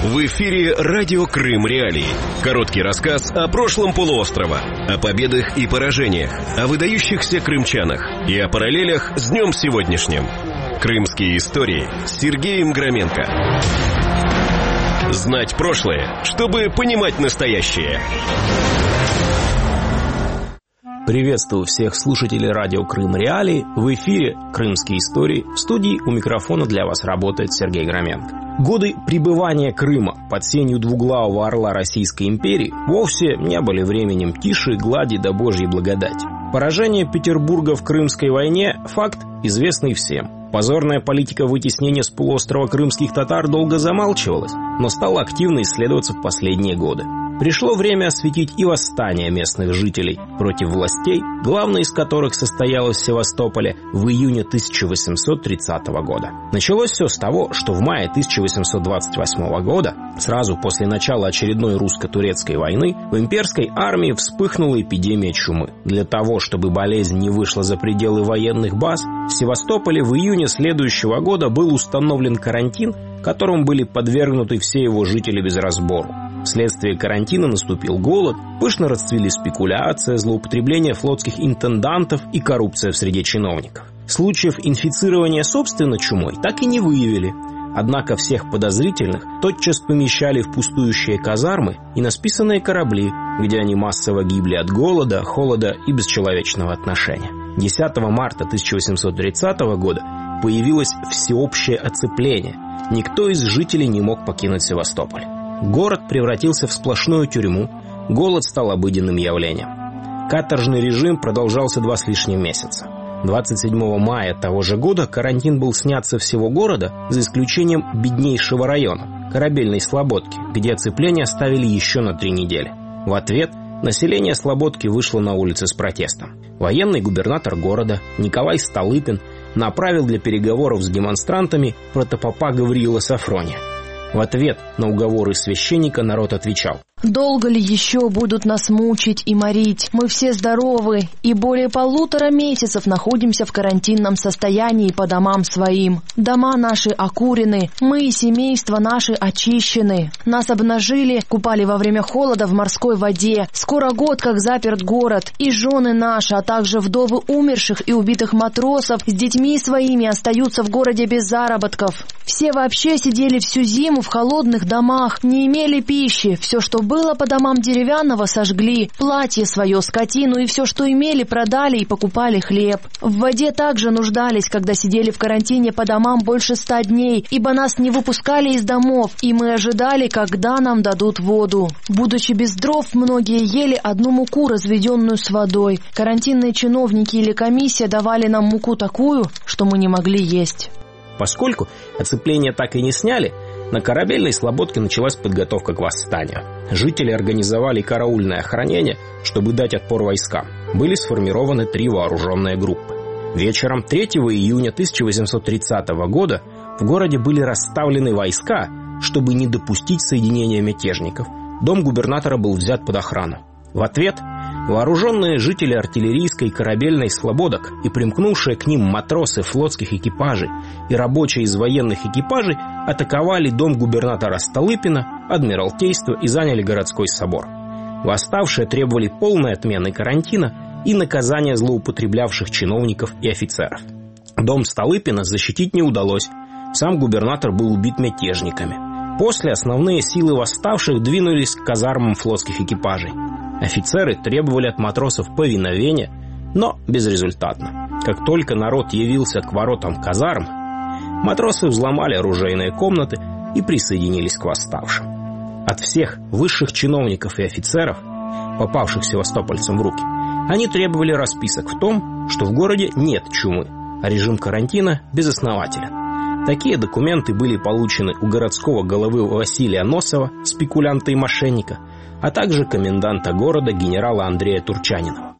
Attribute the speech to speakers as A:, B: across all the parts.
A: В эфире радио Крым Реалии. Короткий рассказ о прошлом полуострова, о победах и поражениях, о выдающихся крымчанах и о параллелях с днем сегодняшним. Крымские истории с Сергеем Громенко. Знать прошлое, чтобы понимать настоящее.
B: Приветствую всех слушателей радио Крым Реалии. В эфире «Крымские истории». В студии у микрофона для вас работает Сергей Громенко. Годы пребывания Крыма под сенью двуглавого орла Российской империи вовсе не были временем тиши, глади да Божьей благодати. Поражение Петербурга в Крымской войне – факт, известный всем. Позорная политика вытеснения с полуострова крымских татар долго замалчивалась, но стала активно исследоваться в последние годы. Пришло время осветить и восстание местных жителей против властей, главное из которых состоялось в Севастополе в июне 1830 года. Началось все с того, что в мае 1828 года, сразу после начала очередной русско-турецкой войны, в имперской армии вспыхнула эпидемия чумы. Для того, чтобы болезнь не вышла за пределы военных баз, в Севастополе в июне следующего года был установлен карантин, которому были подвергнуты все его жители без разбору. Вследствие карантина наступил голод, пышно расцвели спекуляция, злоупотребление флотских интендантов и коррупция в среде чиновников. Случаев инфицирования собственно чумой так и не выявили. Однако всех подозрительных тотчас помещали в пустующие казармы и на списанные корабли, где они массово гибли от голода, холода и бесчеловечного отношения. 10 марта 1830 года появилось всеобщее оцепление. Никто из жителей не мог покинуть Севастополь. Город превратился в сплошную тюрьму, голод стал обыденным явлением. Каторжный режим продолжался 2 с лишним месяца. 27 мая того же года карантин был снят со всего города, за исключением беднейшего района, Корабельной Слободки, где оцепление оставили еще на 3 недели. В ответ население Слободки вышло на улицы с протестом. Военный губернатор города Николай Столыпин направил для переговоров с демонстрантами протопопа Гавриила Сафрония. В ответ на уговоры священника народ отвечал:
C: «Долго ли еще будут нас мучить и морить? Мы все здоровы и более 1,5 месяцев находимся в карантинном состоянии по домам своим. Дома наши окурены, мы и семейства наши очищены. Нас обнажили, купали во время холода в морской воде. Скоро год, как заперт город, и жены наши, а также вдовы умерших и убитых матросов с детьми своими остаются в городе без заработков. Все вообще сидели всю зиму в холодных домах, не имели пищи, все, что было по домам деревянного, сожгли, платье свое, скотину и все, что имели, продали и покупали хлеб. В воде также нуждались, когда сидели в карантине по домам больше 100 дней, ибо нас не выпускали из домов, и мы ожидали, когда нам дадут воду. Будучи без дров, многие ели одну муку, разведенную с водой. Карантинные чиновники или комиссия давали нам муку такую, что мы не могли есть».
B: Поскольку оцепление так и не сняли, на Корабельной Слободке началась подготовка к восстанию. Жители организовали караульное охранение, чтобы дать отпор войскам. Были сформированы 3 вооруженные группы. Вечером 3 июня 1830 года в городе были расставлены войска, чтобы не допустить соединения мятежников. Дом губернатора был взят под охрану. В ответ вооруженные жители артиллерийской и корабельной Слободок и примкнувшие к ним матросы флотских экипажей и рабочие из военных экипажей атаковали дом губернатора Столыпина, Адмиралтейство и заняли городской собор. Восставшие требовали полной отмены карантина и наказания злоупотреблявших чиновников и офицеров. Дом Столыпина защитить не удалось, сам губернатор был убит мятежниками. После основные силы восставших двинулись к казармам флотских экипажей. Офицеры требовали от матросов повиновения, но безрезультатно. Как только народ явился к воротам казарм, матросы взломали оружейные комнаты и присоединились к восставшим. От всех высших чиновников и офицеров, попавших севастопольцам в руки, они требовали расписок в том, что в городе нет чумы, а режим карантина безоснователен. Такие документы были получены у городского головы Василия Носова, спекулянта и мошенника, а также коменданта города генерала Андрея Турчанинова.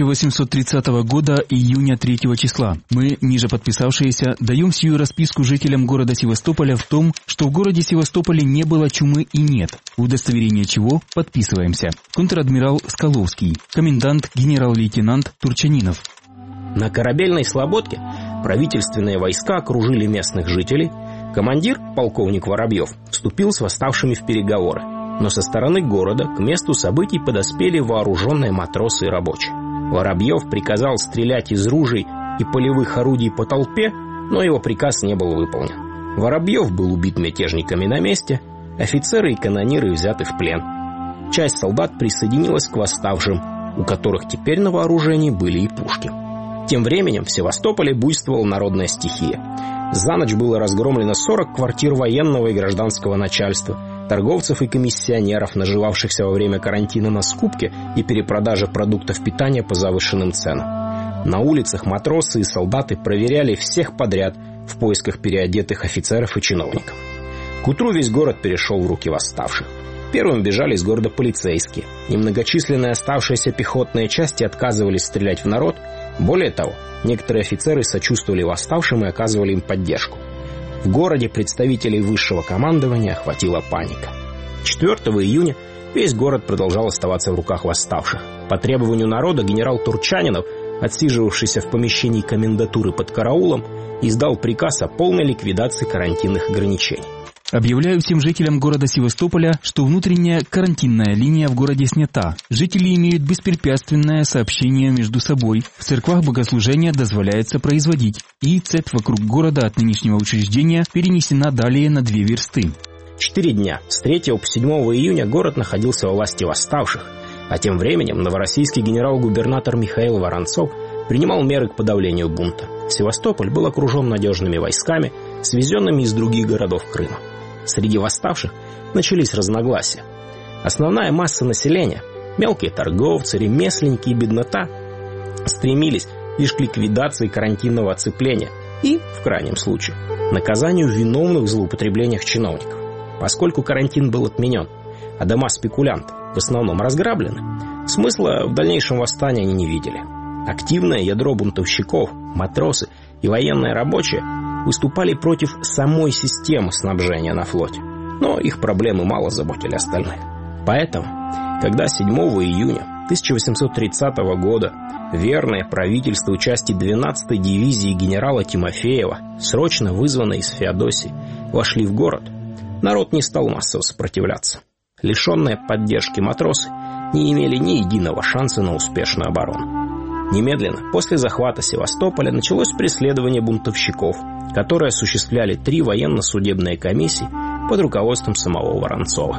D: 1830 года, июня 3 числа. Мы, ниже подписавшиеся, даем сию расписку жителям города Севастополя в том, что в городе Севастополе не было чумы и нет, в удостоверение чего подписываемся. Контр-адмирал Скаловский, комендант генерал-лейтенант Турчанинов.
B: На Корабельной Слободке правительственные войска окружили местных жителей, Командир, полковник Воробьев, вступил с восставшими в переговоры, но со стороны города к месту событий подоспели вооруженные матросы и рабочие. Воробьев приказал стрелять из ружей и полевых орудий по толпе, но его приказ не был выполнен. Воробьев был убит мятежниками на месте, офицеры и канониры взяты в плен. Часть солдат присоединилась к восставшим, у которых теперь на вооружении были и пушки. Тем временем в Севастополе буйствовала народная стихия. За ночь было разгромлено 40 квартир военного и гражданского начальства, торговцев и комиссионеров, наживавшихся во время карантина на скупке и перепродаже продуктов питания по завышенным ценам. На улицах матросы и солдаты проверяли всех подряд в поисках переодетых офицеров и чиновников. К утру весь город перешел в руки восставших. Первым бежали из города полицейские. Немногочисленные оставшиеся пехотные части отказывались стрелять в народ. Более того, некоторые офицеры сочувствовали восставшим и оказывали им поддержку. В городе представителей высшего командования охватила паника. 4 июня весь город продолжал оставаться в руках восставших. По требованию народа генерал Турчанинов, отсиживавшийся в помещении комендатуры под караулом, издал приказ о полной ликвидации карантинных ограничений.
D: Объявляю всем жителям города Севастополя, что внутренняя карантинная линия в городе снята. Жители имеют беспрепятственное сообщение между собой. В церквах богослужения дозволяется производить. И цепь вокруг города от нынешнего учреждения перенесена далее на 2 версты.
B: 4 дня, с 3 по 7 июня, город находился во власти восставших, а тем временем новороссийский генерал-губернатор Михаил Воронцов принимал меры к подавлению бунта. Севастополь был окружен надежными войсками, свезенными из других городов Крыма. Среди восставших начались разногласия. Основная масса населения, мелкие торговцы, ремесленники и беднота, стремились лишь к ликвидации карантинного оцепления и, в крайнем случае, наказанию виновных в злоупотреблениях чиновников. Поскольку карантин был отменен, а дома спекулянтов в основном разграблены, смысла в дальнейшем восстания они не видели. Активное ядро бунтовщиков, матросы и военные рабочие выступали против самой системы снабжения на флоте, но их проблемы мало заботили остальных. Поэтому, когда 7 июня 1830 года верные правительству части 12-й дивизии генерала Тимофеева, срочно вызванные из Феодосии, вошли в город, народ не стал массово сопротивляться. Лишенные поддержки матросы не имели ни единого шанса на успешную оборону. Немедленно после захвата Севастополя началось преследование бунтовщиков, которые осуществляли 3 военно-судебные комиссии под руководством самого Воронцова.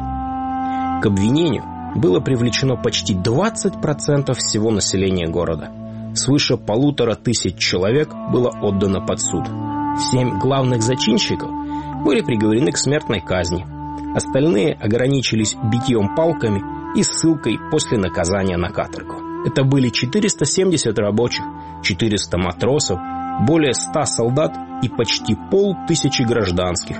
B: К обвинению было привлечено почти 20% всего населения города. Свыше 1500 человек было отдано под суд. 7 главных зачинщиков были приговорены к смертной казни. Остальные ограничились битьем палками и ссылкой после наказания на каторгу. Это были 470 рабочих, 400 матросов, более 100 солдат и почти 500 гражданских,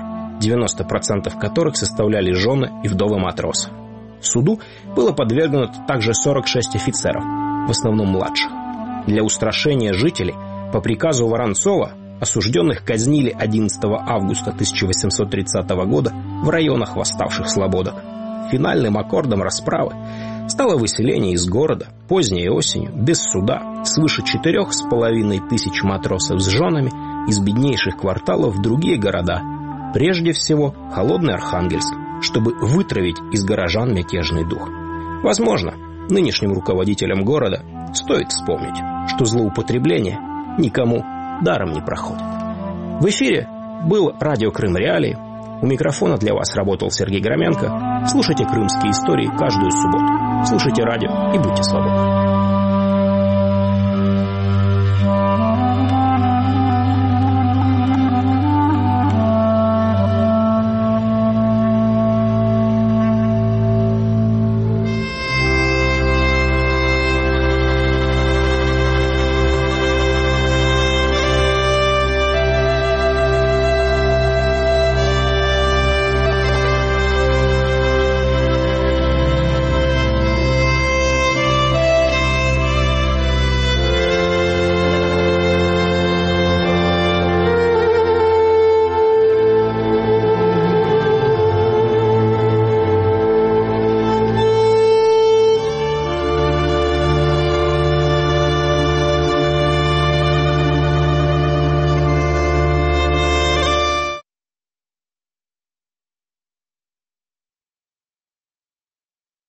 B: 90% которых составляли жены и вдовы матросов. Суду было подвергнуто также 46 офицеров, в основном младших. Для устрашения жителей по приказу Воронцова осужденных казнили 11 августа 1830 года в районах восставших слободок. Финальным аккордом расправы стало выселение из города поздней осенью, без суда, свыше 4500 матросов с женами из беднейших кварталов в другие города, прежде всего Холодный Архангельск, чтобы вытравить из горожан мятежный дух. Возможно, нынешним руководителям города стоит вспомнить, что злоупотребление никому даром не проходит. В эфире был радио Крым Реалии. У микрофона для вас работал Сергей Громенко. Слушайте крымские истории каждую субботу. Слушайте радио и будьте свободны.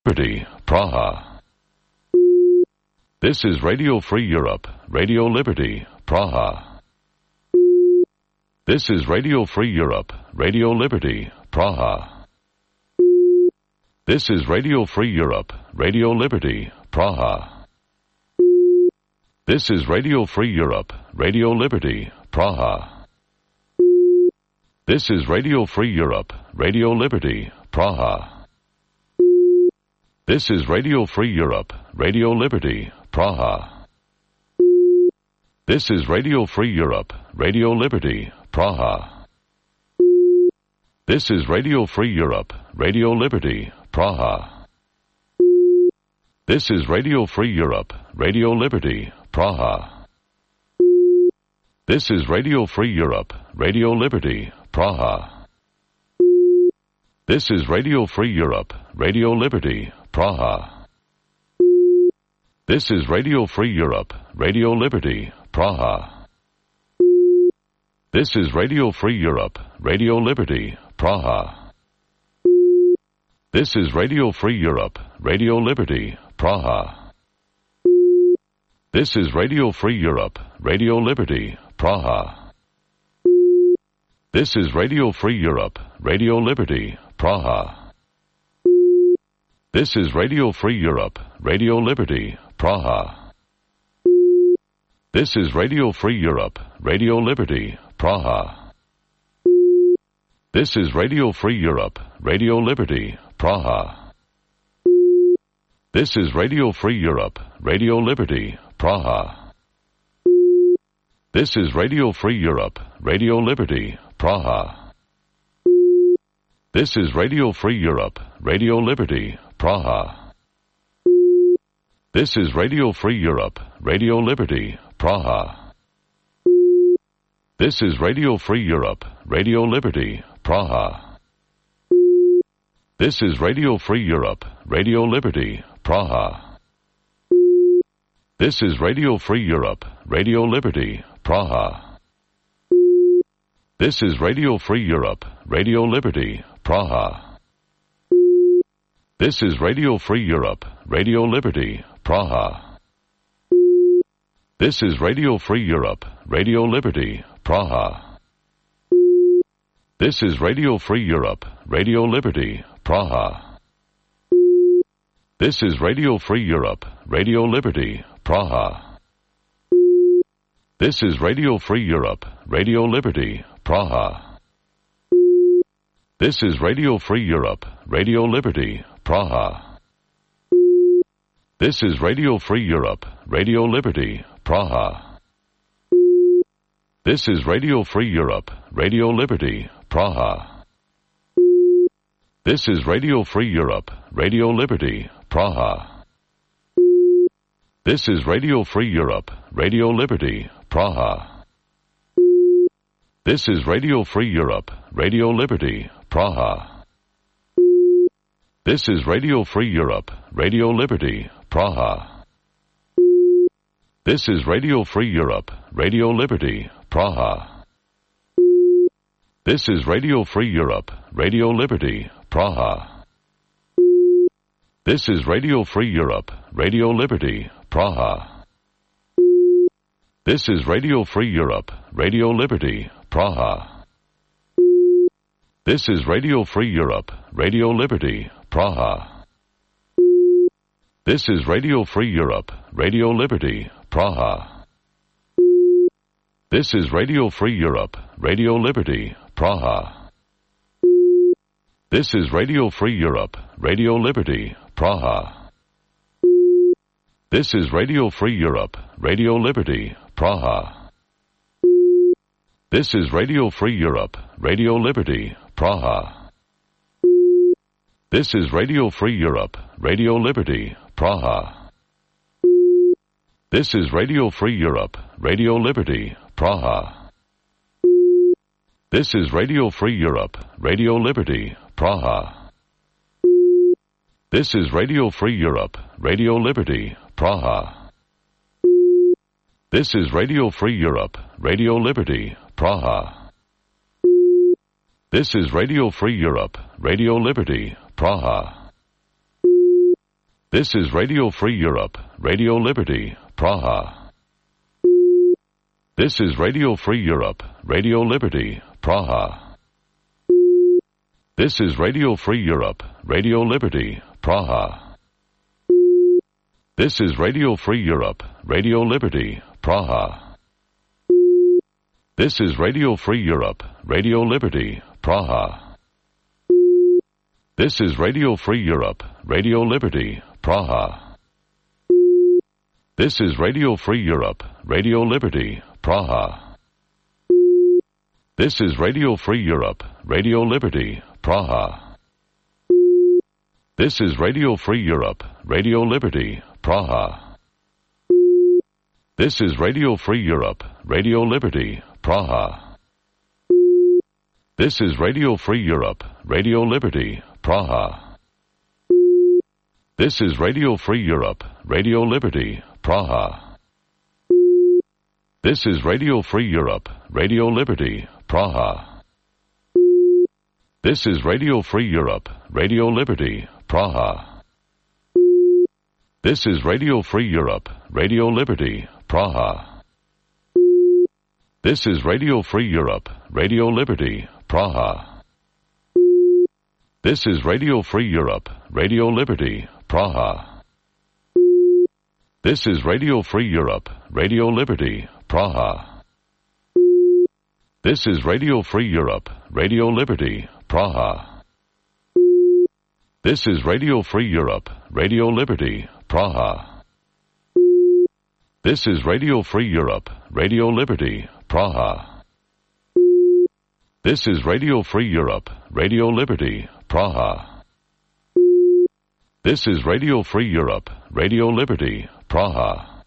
E: Liberty, Praha. This is Radio Free Europe, Radio Liberty, Praha. This is Radio Free Europe, Radio Liberty, Praha. This is Radio Free Europe, Radio Liberty, Praha. This is Radio Free Europe, Radio Liberty, Praha. This is Radio Free Europe, Radio Liberty, Praha. This is Radio Free Europe, Radio Liberty, Praha. This is Radio Free Europe, Radio Liberty, Praha. This is Radio Free Europe, Radio Liberty, Praha. This is Radio Free Europe, Radio Liberty, Praha. This is Radio Free Europe, Radio Liberty, Praha. This is Radio Free Europe, Radio Liberty, Praha. This is Radio Free Europe, Radio Liberty, Praha. This is Radio Free Europe, Radio Liberty, Praha. This is Radio Free Europe, Radio Liberty, Praha. This is Radio Free Europe, Radio Liberty, Praha. This is Radio Free Europe, Radio Liberty, Praha. This is Radio Free Europe, Radio Liberty, Praha. This is Radio Free Europe, Radio Liberty, Praha. This is Radio Free Europe, Radio Liberty, Praha. This is Radio Free Europe, Radio Liberty, Praha. This is Radio Free Europe, Radio Liberty, Praha. This is Radio Free Europe, Radio Liberty, Praha. This is Radio Free Europe, Radio Liberty, Praha. This is Radio Free Europe, Radio Liberty, Praha. This is Radio Free Europe, Radio Liberty, Praha. This is Radio Free Europe, Radio Liberty, Praha. This is Radio Free Europe, Radio Liberty, Praha. This is Radio Free Europe, Radio Liberty, Praha. This is Radio Free Europe, Radio Liberty, Praha. This is Radio Free Europe, Radio Liberty, Praha. This is Radio Free Europe, Radio Liberty, Praha. This is Radio Free Europe, Radio Liberty, Praha. This is Radio Free Europe, Radio Liberty, Praha. This is Radio Free Europe, Radio Liberty, Praha. This is Radio Free Europe, Radio Liberty, Praha. This is Radio Free Europe, Radio Liberty, Praha. This is Radio Free Europe, Radio Liberty, Praha. This is Radio Free Europe, Radio Liberty, Praha. This is Radio Free Europe, Radio Liberty, Praha. This is Radio Free Europe, Radio Liberty, Praha. This is Radio Free Europe, Radio Liberty, Praha. This is Radio Free Europe, Radio Liberty, Praha. This is Radio Free Europe, Radio Liberty, Praha. This is Radio Free Europe, Radio Liberty, Praha. This is Radio Free Europe, Radio Liberty, Praha. This is Radio Free Europe, Radio Liberty, Praha. This is Radio Free Europe, Radio Liberty, Praha. This is Radio Free Europe, Radio Liberty, Praha. This is Radio Free Europe, Radio Liberty, Praha. This is Radio Free Europe, Radio Liberty, Praha. This is Radio Free Europe, Radio Liberty, Praha. This is Radio Free Europe, Radio Liberty, Praha. This is Radio Free Europe, Radio Liberty, Praha. This is Radio Free Europe, Radio Liberty, Praha. This is Radio Free Europe, Radio Liberty, Praha. This is Radio Free Europe, Radio Liberty, Praha. This is Radio Free Europe, Radio Liberty, Praha. This is Radio Free Europe, Radio Liberty, Praha. This is Radio Free Europe, Radio Liberty, Praha. This is Radio Free Europe, Radio Liberty, Praha. This is Radio Free Europe, Radio Liberty, Praha. This is Radio Free Europe, Radio Liberty, Praha. This is Radio Free Europe, Radio Liberty, Praha. This is Radio Free Europe, Radio Liberty, Praha. This is Radio Free Europe, Radio Liberty, Praha. This is Radio Free Europe, Radio Liberty, Praha. This is Radio Free Europe, Radio Liberty, Praha. This is Radio Free Europe, Radio Liberty, Praha. This is Radio Free Europe, Radio Liberty, Praha. This is Radio Free Europe, Radio Liberty, Praha. This is Radio Free Europe, Radio Liberty, Praha. This is Radio Free Europe, Radio Liberty, Praha. This is Radio Free Europe, Radio Liberty, Praha. This is Radio Free Europe, Radio Liberty, Praha. This is Radio Free Europe, Radio Liberty, Praha. This is Radio Free Europe, Radio Liberty, Praha. This is Radio Free Europe, Radio Liberty, Praha. This is Radio Free Europe, Radio Liberty, Praha.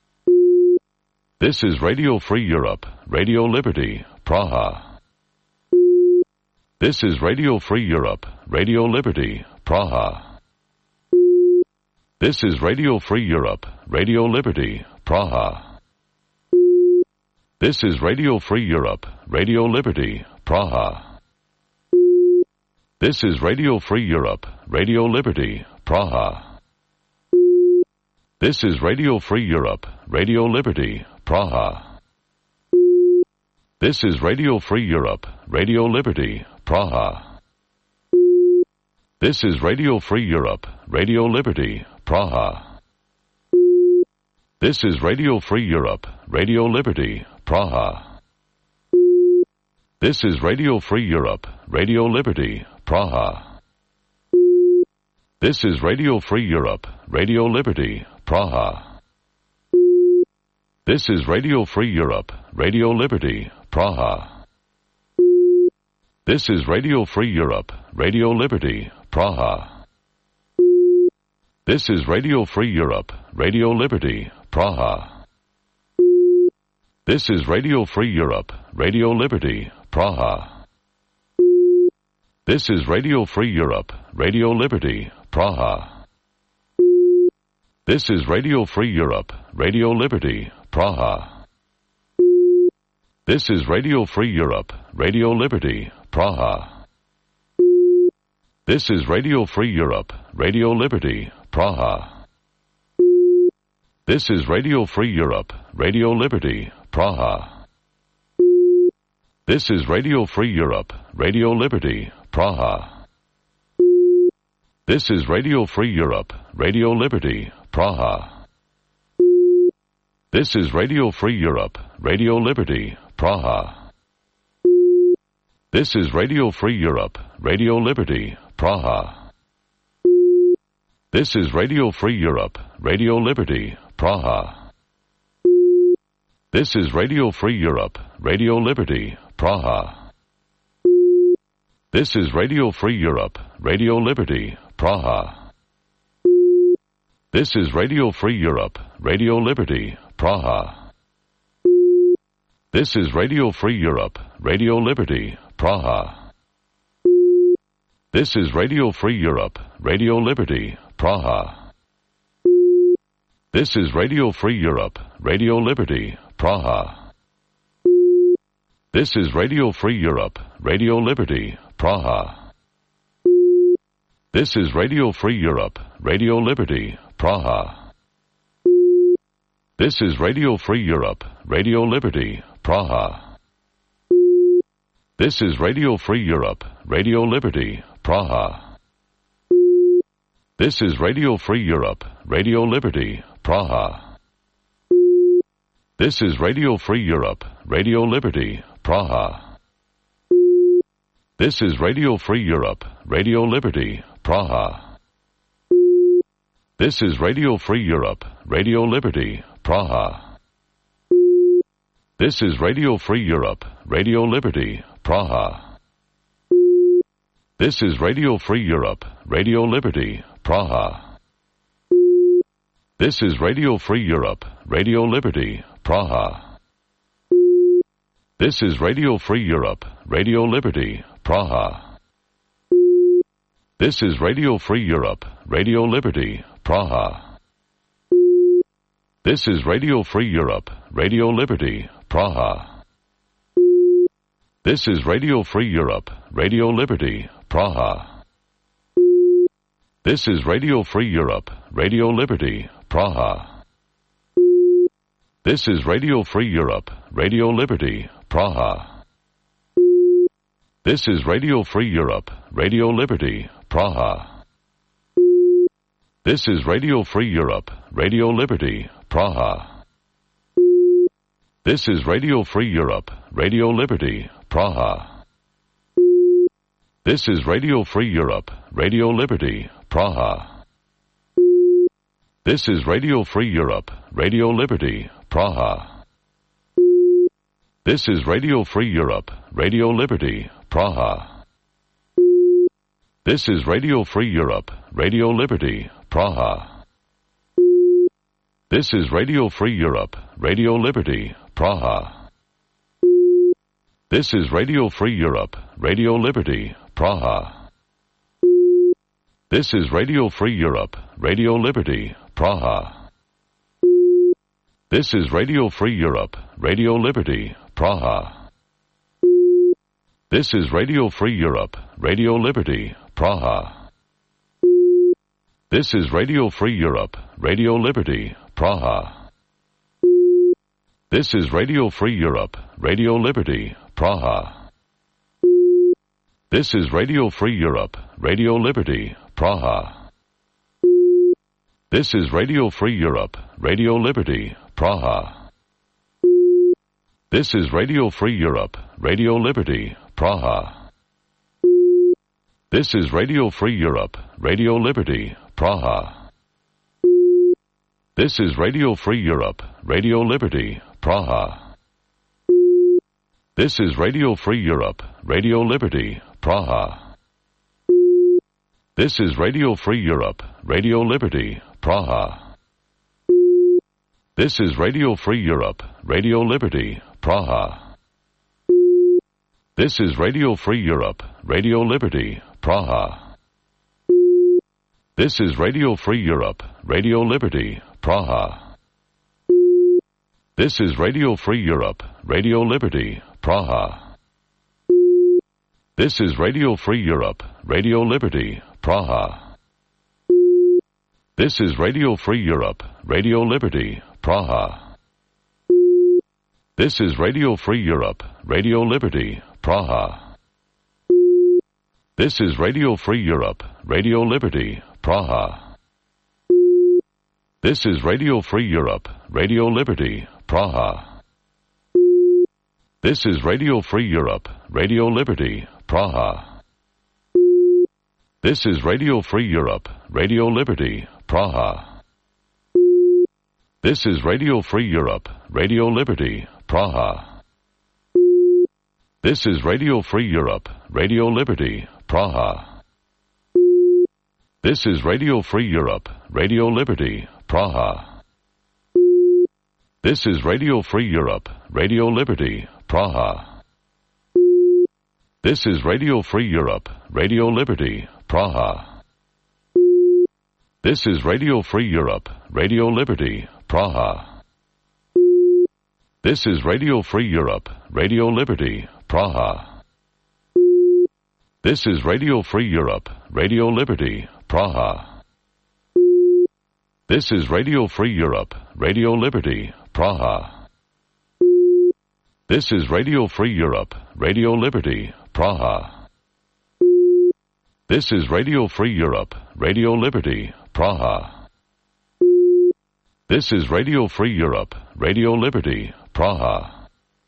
E: This is Radio Free Europe, Radio Liberty, Praha. This is Radio Free Europe, Radio Liberty, Praha. This is Radio Free Europe, Radio Liberty, Praha. This is Radio Free Europe, Radio Liberty, Praha. This is Radio Free Europe, Radio Liberty, Praha. This is Radio Free Europe, Radio Liberty, Praha. This is Radio Free Europe, Radio Liberty, Praha. This is Radio Free Europe, Radio Liberty, Praha. This is Radio Free Europe, Radio Liberty, Praha. This is Radio Free Europe, Radio Liberty, Praha. This is Radio Free Europe, Radio Liberty, Praha. This is Radio Free Europe, Radio Liberty, Praha. This is Radio Free Europe, Radio Liberty, Praha. This is Radio Free Europe, Radio Liberty, Praha. This is Radio Free Europe, Radio Liberty, Praha. This is Radio Free Europe, Radio Liberty, Praha. This is Radio Free Europe, Radio Liberty, Praha. This is Radio Free Europe, Radio Liberty, Praha. This is Radio Free Europe, Radio Liberty, Praha. This is Radio Free Europe, Radio Liberty, Praha. This is Radio Free Europe, Radio Liberty, Praha. This is Radio Free Europe, Radio Liberty, Praha. This is Radio Free Europe, Radio Liberty, Praha. This is Radio Free Europe, Radio Liberty, Praha. This is Radio Free Europe, Radio Liberty, Praha. This is Radio Free Europe, Radio Liberty, Praha. This is Radio Free Europe, Radio Liberty, Praha. This is Radio Free Europe, Radio Liberty, Praha. This is Radio Free Europe, Radio Liberty, Praha. This is Radio Free Europe, Radio Liberty, Praha. This is Radio Free Europe, Radio Liberty, Praha. This is Radio Free Europe, Radio Liberty, Praha. This is Radio Free Europe, Radio Liberty, Praha. This is Radio Free Europe, Radio Liberty, Praha. This is Radio Free Europe, Radio Liberty, Praha. This is Radio Free Europe, Radio Liberty, Praha. This is Radio Free Europe, Radio Liberty, Praha. This is Radio Free Europe, Radio Liberty, Praha. This is Radio Free Europe, Radio Liberty, Praha. This is Radio Free Europe, Radio Liberty, Praha. This is Radio Free Europe, Radio Liberty, Praha. This is Radio Free Europe, Radio Liberty, Praha. This is Radio Free Europe, Radio Liberty, Praha. This is Radio Free Europe, Radio Liberty, Praha. This is Radio Free Europe, Radio Liberty, Praha. This is Radio Free Europe, Radio Liberty, Praha. This is Radio Free Europe, Radio Liberty, Praha. This is Radio Free Europe, Radio Liberty, Praha. This is Radio Free Europe, Radio Liberty, Praha. This is Radio Free Europe, Radio Liberty, Praha. This is Radio Free Europe, Radio Liberty, Praha. This is Radio Free Europe, Radio Liberty, Praha. This is Radio Free Europe, Radio Liberty, Praha. This is Radio Free Europe, Radio Liberty, Praha. This is Radio Free Europe, Radio Liberty, Praha. This is Radio Free Europe, Radio Liberty, Praha. This is Radio Free Europe, Radio Liberty, Praha. This is Radio Free Europe, Radio Liberty, Praha. This is Radio Free Europe, Radio Liberty, Praha. This is Radio Free Europe, Radio Liberty, Praha. This is Radio Free Europe, Radio Liberty, Praha. This is Radio Free Europe, Radio Liberty, Praha. This is Radio Free Europe, Radio Liberty, Praha. This is Radio Free Europe, Radio Liberty, Praha. This is Radio Free Europe, Radio Liberty, Praha. This is Radio Free Europe, Radio Liberty, Praha. This is Radio Free Europe, Radio Liberty, Praha. This is Radio Free Europe, Radio Liberty, Praha. This is Radio Free Europe, Radio Liberty, Praha. This is Radio Free Europe, Radio Liberty, Praha. This is Radio Free Europe, Radio Liberty, Praha. This is Radio Free Europe, Radio Liberty, Praha. This is Radio Free Europe, Radio Liberty, Praha. This is Radio Free Europe, Radio Liberty, Praha. This is Radio Free Europe, Radio Liberty, Praha. This is Radio Free Europe, Radio Liberty, Praha. This is Radio Free Europe, Radio Liberty, Praha. This is Radio Free Europe, Radio Liberty, Praha. This is Radio Free Europe, Radio Liberty, Praha. This is Radio Free Europe, Radio Liberty, Praha. This is Radio Free Europe, Radio Liberty, Praha. This is Radio Free Europe, Radio Liberty, Praha. This is Radio Free Europe, Radio Liberty, Praha. This is Radio Free Europe, Radio Liberty, Praha. This is Radio Free Europe, Radio Liberty, Praha. This is Radio Free Europe, Radio Liberty, Praha. This is Radio Free Europe, Radio Liberty, Praha. This is Radio Free Europe, Radio Liberty, Praha. This is Radio Free Europe, Radio Liberty, Praha. This is Radio Free Europe, Radio Liberty, Praha. This is Radio Free Europe, Radio Liberty, Praha. This is Radio Free Europe, Radio Liberty, Praha.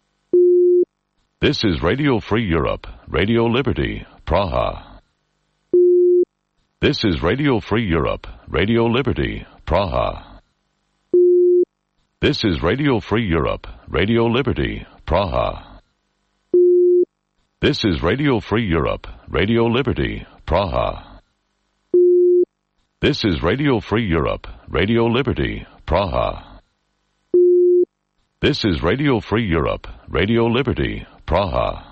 E: This is Radio Free Europe, Radio Liberty, Praha. This is Radio Free Europe, Radio Liberty, Praha. This is Radio Free Europe, Radio Liberty, Praha. This is Radio Free Europe, Radio Liberty, Praha. This is Radio Free Europe, Radio Liberty, Praha. This is Radio Free Europe, Radio Liberty, Praha.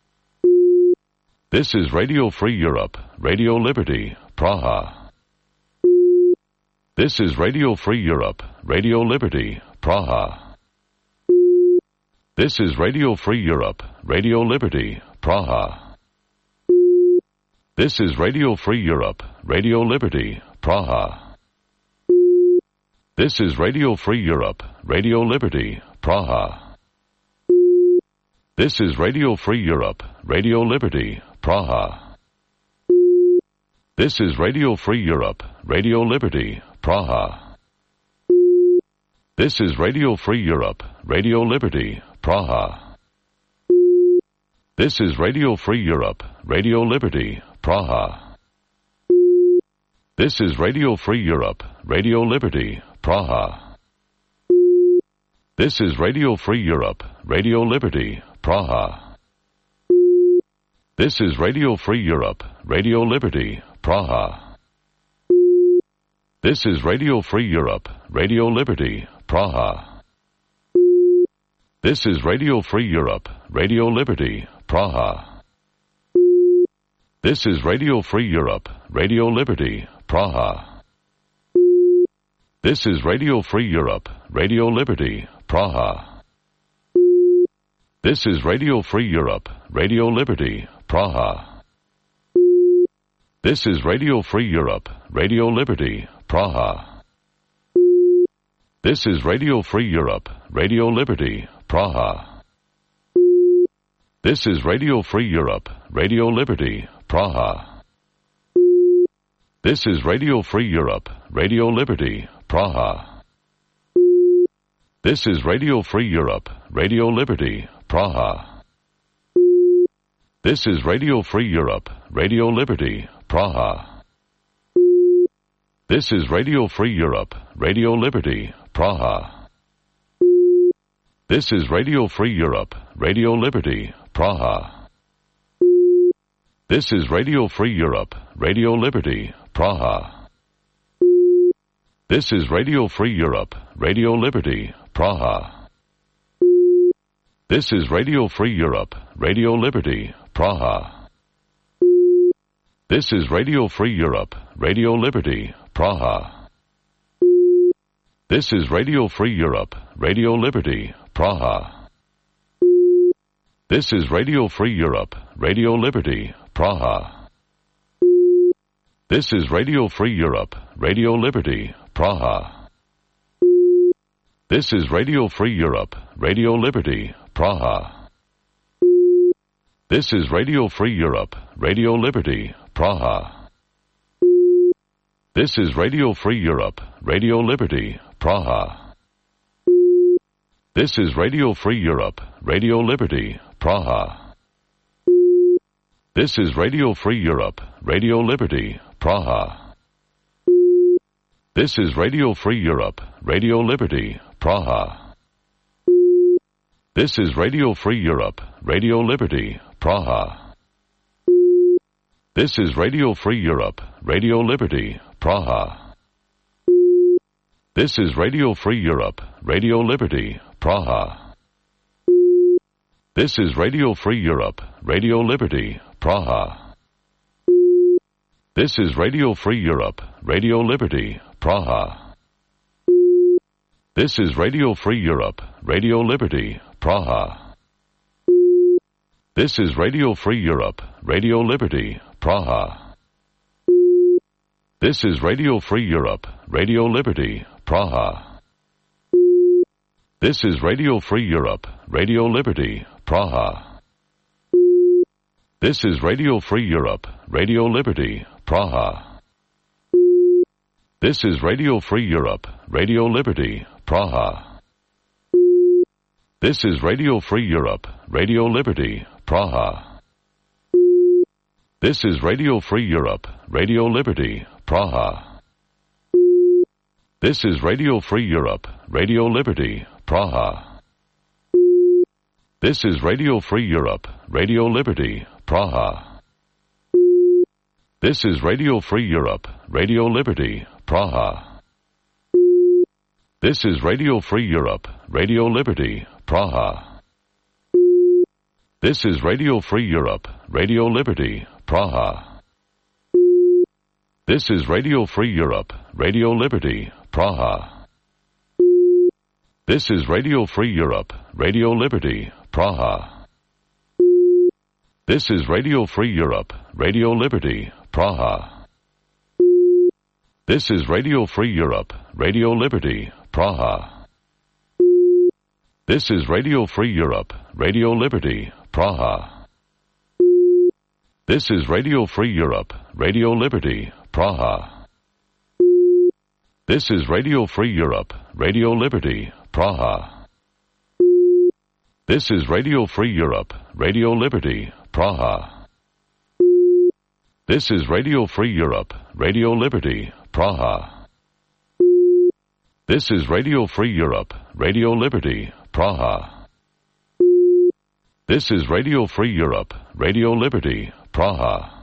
E: This is Radio Free Europe, Radio Liberty, Praha. This is Radio Free Europe, Radio Liberty, Praha. This is Radio Free Europe, Radio Liberty, Praha. This is Radio Free Europe, Radio Liberty, Praha. This is Radio Free Europe, Radio Liberty, Praha. This is Radio Free Europe, Radio Liberty, Praha. This is Radio Free Europe, Radio Liberty, Praha. This is Radio Free Europe, Radio Liberty, Praha. This is Radio Free Europe, Radio Liberty, Praha. This is Radio Free Europe, Radio Liberty, Praha. This is Radio Free Europe, Radio Liberty, Praha. This is Radio Free Europe, Radio Liberty, Praha. This is Radio Free Europe, Radio Liberty, Praha. This is Radio Free Europe, Radio Liberty, Praha. This is Radio Free Europe, Radio Liberty, Praha. This is Radio Free Europe, Radio Liberty, Praha. This is Radio Free Europe, Radio Liberty, Praha. This is Radio Free Europe, Radio Liberty, Praha. This is Radio Free Europe, Radio Liberty, Praha. This is Radio Free Europe, Radio Liberty, Praha. This is Radio Free Europe, Radio Liberty, Praha. This is Radio Free Europe, Radio Liberty, Praha. This is Radio Free Europe, Radio Liberty, Praha. This is Radio Free Europe, Radio Liberty, Praha. This is Radio Free Europe, Radio Liberty, Praha. This is Radio Free Europe, Radio Liberty, Praha. This is Radio Free Europe, Radio Liberty, Praha. This is Radio Free Europe, Radio Liberty, Praha. This is Radio Free Europe, Radio Liberty, Praha. This is Radio Free Europe, Radio Liberty, Praha. This is Radio Free Europe, Radio Liberty, Praha. This is Radio Free Europe, Radio Liberty, Praha. This is Radio Free Europe, Radio Liberty, Praha. This is Radio Free Europe, Radio Liberty, Praha. This is Radio Free Europe, Radio Liberty, Praha. This is Radio Free Europe, Radio Liberty, Praha. This is Radio Free Europe, Radio Liberty, Praha. This is Radio Free Europe, Radio Liberty, Praha. This is Radio Free Europe, Radio Liberty, Praha. This is Radio Free Europe, Radio Liberty, Praha. This is Radio Free Europe, Radio Liberty, Praha. This is Radio Free Europe, Radio Liberty, Praha. This is Radio Free Europe, Radio Liberty, Praha. This is Radio Free Europe, Radio Liberty, Praha. This is Radio Free Europe, Radio Liberty, Praha. This is Radio Free Europe, Radio Liberty, Praha. This is Radio Free Europe, Radio Liberty, Praha. This is Radio Free Europe, Radio Liberty, Praha. This is Radio Free Europe, Radio Liberty, Praha. This is Radio Free Europe, Radio Liberty, Praha. This is Radio Free Europe, Radio Liberty, Praha. This is Radio Free Europe, Radio Liberty, Praha. This is Radio Free Europe, Radio Liberty, Praha. This is Radio Free Europe, Radio Liberty, Praha. This is Radio Free Europe, Radio Liberty, Praha. This is Radio Free Europe, Radio Liberty, Praha. This is Radio Free Europe, Radio Liberty, Praha. This is Radio Free Europe, Radio Liberty, Praha. This is Radio Free Europe, Radio Liberty, Praha. This is Radio Free Europe, Radio Liberty, Praha. This is Radio Free Europe, Radio Liberty, Praha. This is Radio Free Europe, Radio Liberty, Praha. This is Radio Free Europe, Radio Liberty, Praha. This is Radio Free Europe, Radio Liberty, Praha. This is Radio Free Europe, Radio Liberty, Praha. This is Radio Free Europe, Radio Liberty, Praha. This is Radio Free Europe, Radio Liberty, Praha.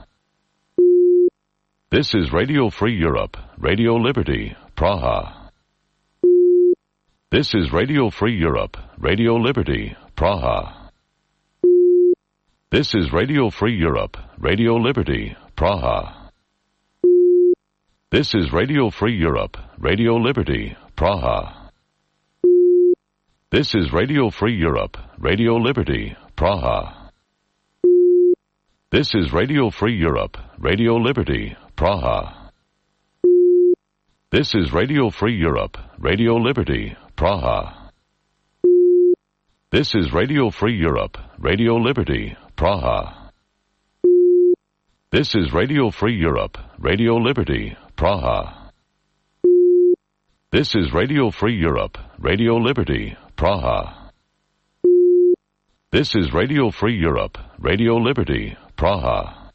E: This is Radio Free Europe, Radio Liberty, Praha. This is Radio Free Europe, Radio Liberty, Praha. This is Radio Free Europe, Radio Liberty, Praha. This is Radio Free Europe, Radio Liberty, Praha. This is Radio Free Europe, Radio Liberty, Praha. This is Radio Free Europe, Radio Liberty, Praha. This is Radio Free Europe, Radio Liberty, Praha. This is Radio Free Europe, Radio Liberty, Praha. This is Radio Free Europe, Radio Liberty, Praha. This is Radio Free Europe, Radio Liberty, Praha. This is Radio Free Europe, Radio Liberty, Praha.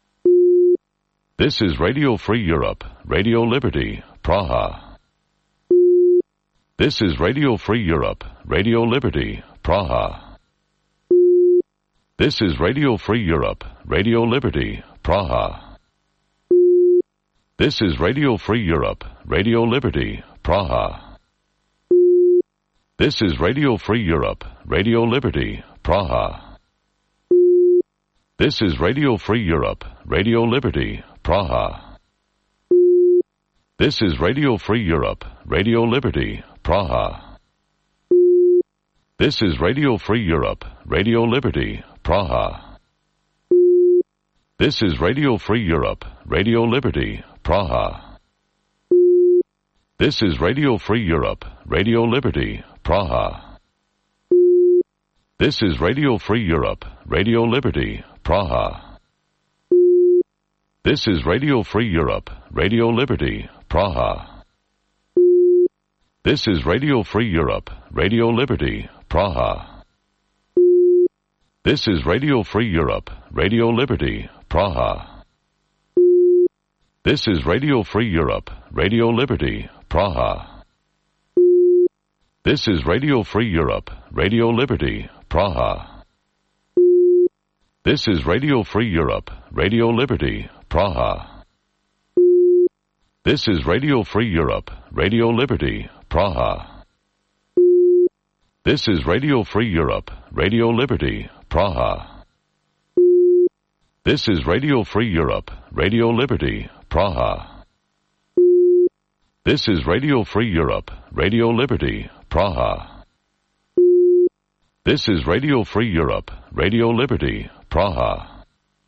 E: This is Radio Free Europe, Radio Liberty, Praha. This is Radio Free Europe, Radio Liberty, Praha. This is Radio Free Europe, Radio Liberty, Praha. This is Radio Free Europe, Radio Liberty, Praha. This is Radio Free Europe, Radio Liberty, Praha. This is Radio Free Europe, Radio Liberty, Praha. This is Radio Free Europe, Radio Liberty, Praha. This is Radio Free Europe, Radio Liberty, Praha. This is Radio Free Europe, Radio Liberty, Praha. This is Radio Free Europe, Radio Liberty, Praha. This is Radio Free Europe, Radio Liberty, Praha. This is Radio Free Europe, Radio Liberty, Praha. This is Radio Free Europe, Radio Liberty, Praha. This is Radio Free Europe, Radio Liberty, Praha. This is Radio Free Europe, Radio Liberty, Praha. This is Radio Free Europe, Radio Liberty, Praha. This is Radio Free Europe, Radio Liberty, Praha. This is Radio Free Europe, Radio Liberty, Praha. This is Radio Free Europe, Radio Liberty, Praha. This is Radio Free Europe, Radio Liberty, Praha. This is Radio Free Europe, Radio Liberty, Praha. This is Radio Free Europe, Radio Liberty, Praha.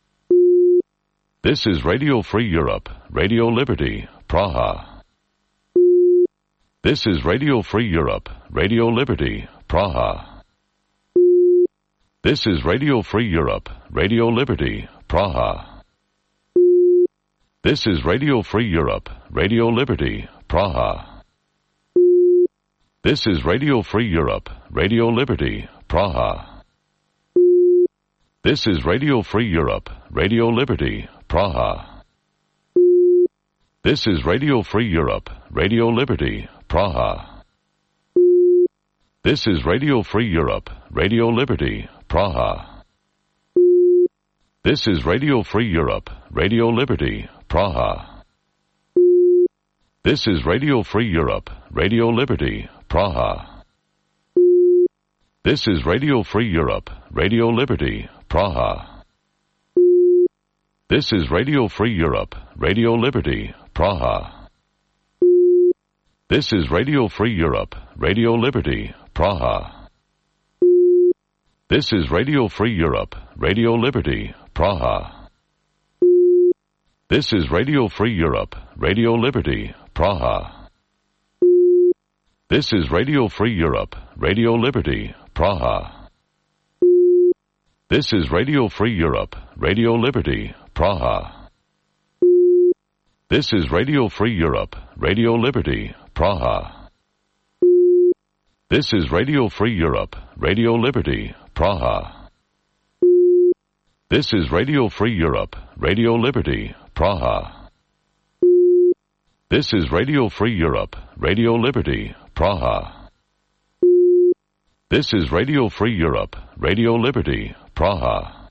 E: This is Radio Free Europe, Radio Liberty, Praha. This is Radio Free Europe, Radio Liberty, Praha. This is Radio Free Europe, Radio Liberty, Praha. This is Radio Free Europe, Radio Liberty, Praha. This is Radio Free Europe, Radio Liberty, Praha. This is Radio Free Europe, Radio Liberty, Praha. This is Radio Free Europe, Radio Liberty, Praha. This is Radio Free Europe, Radio Liberty, Praha. This is Radio Free Europe, Radio Liberty, Praha. This is Radio Free Europe, Radio Liberty, Praha. This is Radio Free Europe, Radio Liberty, Praha. This is Radio Free Europe, Radio Liberty, Praha. This is Radio Free Europe, Radio Liberty, Praha. This is Radio Free Europe, Radio Liberty, Praha. This is Radio Free Europe, Radio Liberty, Praha. This is Radio Free Europe, Radio Liberty, Praha. This is Radio Free Europe, Radio Liberty, Praha. This is Radio Free Europe, Radio Liberty, Praha. This is Radio Free Europe, Radio Liberty, Praha. This is Radio Free Europe, Radio Liberty, Praha. This is Radio Free Europe, Radio Liberty, Praha. This is Radio Free Europe, Radio Liberty, Praha.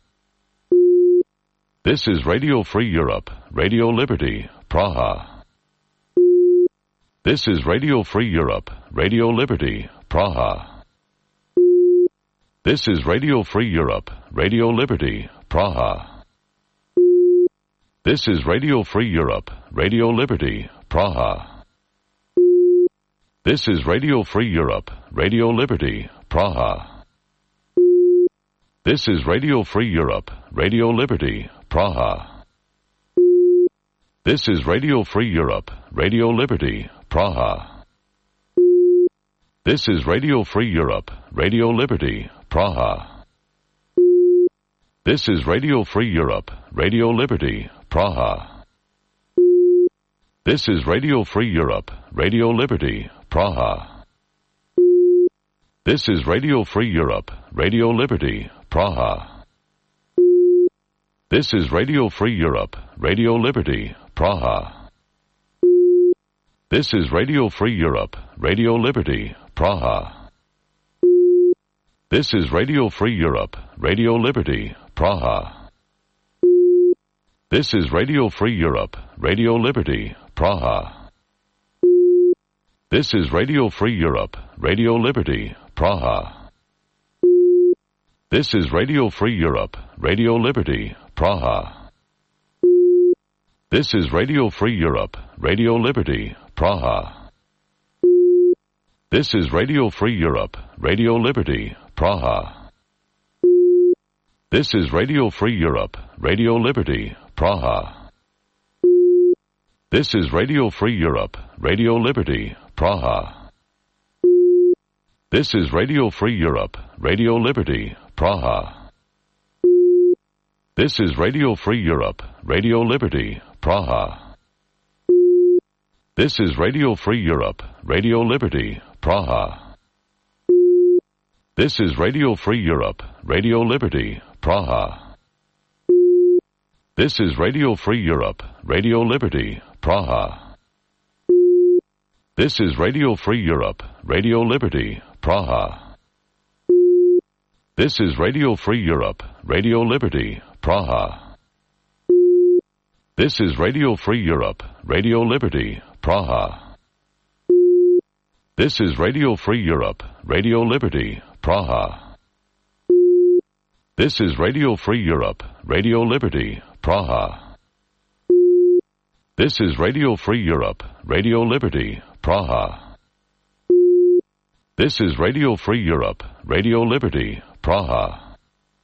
E: This is Radio Free Europe, Radio Liberty, Praha. This is Radio Free Europe, Radio Liberty, Praha. This is Radio Free Europe, Radio Liberty, Praha. This is Radio Free Europe, Radio Liberty, Praha. This is Radio Free Europe, Radio Liberty, Praha. This is Radio Free Europe, Radio Liberty, Praha. This is Radio Free Europe, Radio Liberty, Praha. This is Radio Free Europe, Radio Liberty, Praha. This is Radio Free Europe, Radio Liberty, Praha. This is Radio Free Europe, Radio Liberty, Praha. This is Radio Free Europe, Radio Liberty, Praha. This is Radio Free Europe, Radio Liberty, Praha. This is Radio Free Europe, Radio Liberty, Praha. This is Radio Free Europe, Radio Liberty, Praha. This is Radio Free Europe, Radio Liberty, Praha. This is Radio Free Europe, Radio Liberty, Praha. This is Radio Free Europe, Radio Liberty, Praha. This is Radio Free Europe, Radio Liberty, Praha. This is Radio Free Europe, Radio Liberty, Praha. This is Radio Free Europe, Radio Liberty, Praha. This is Radio Free Europe, Radio Liberty, Praha. This is Radio Free Europe, Radio Liberty, Praha. This is Radio Free Europe, Radio Liberty, Praha. This is Radio Free Europe, Radio Liberty, Praha. This is Radio Free Europe, Radio Liberty, Praha. This is Radio Free Europe, Radio Liberty, Praha. This is Radio Free Europe, Radio Liberty, Praha. This is Radio Free Europe, Radio Liberty, Praha. This is Radio Free Europe, Radio Liberty, Praha. This is Radio Free Europe, Radio Liberty, Praha. This is Radio Free Europe, Radio Liberty, Praha. This is Radio Free Europe, Radio Liberty, Praha. This is Radio Free Europe, Radio Liberty, Praha.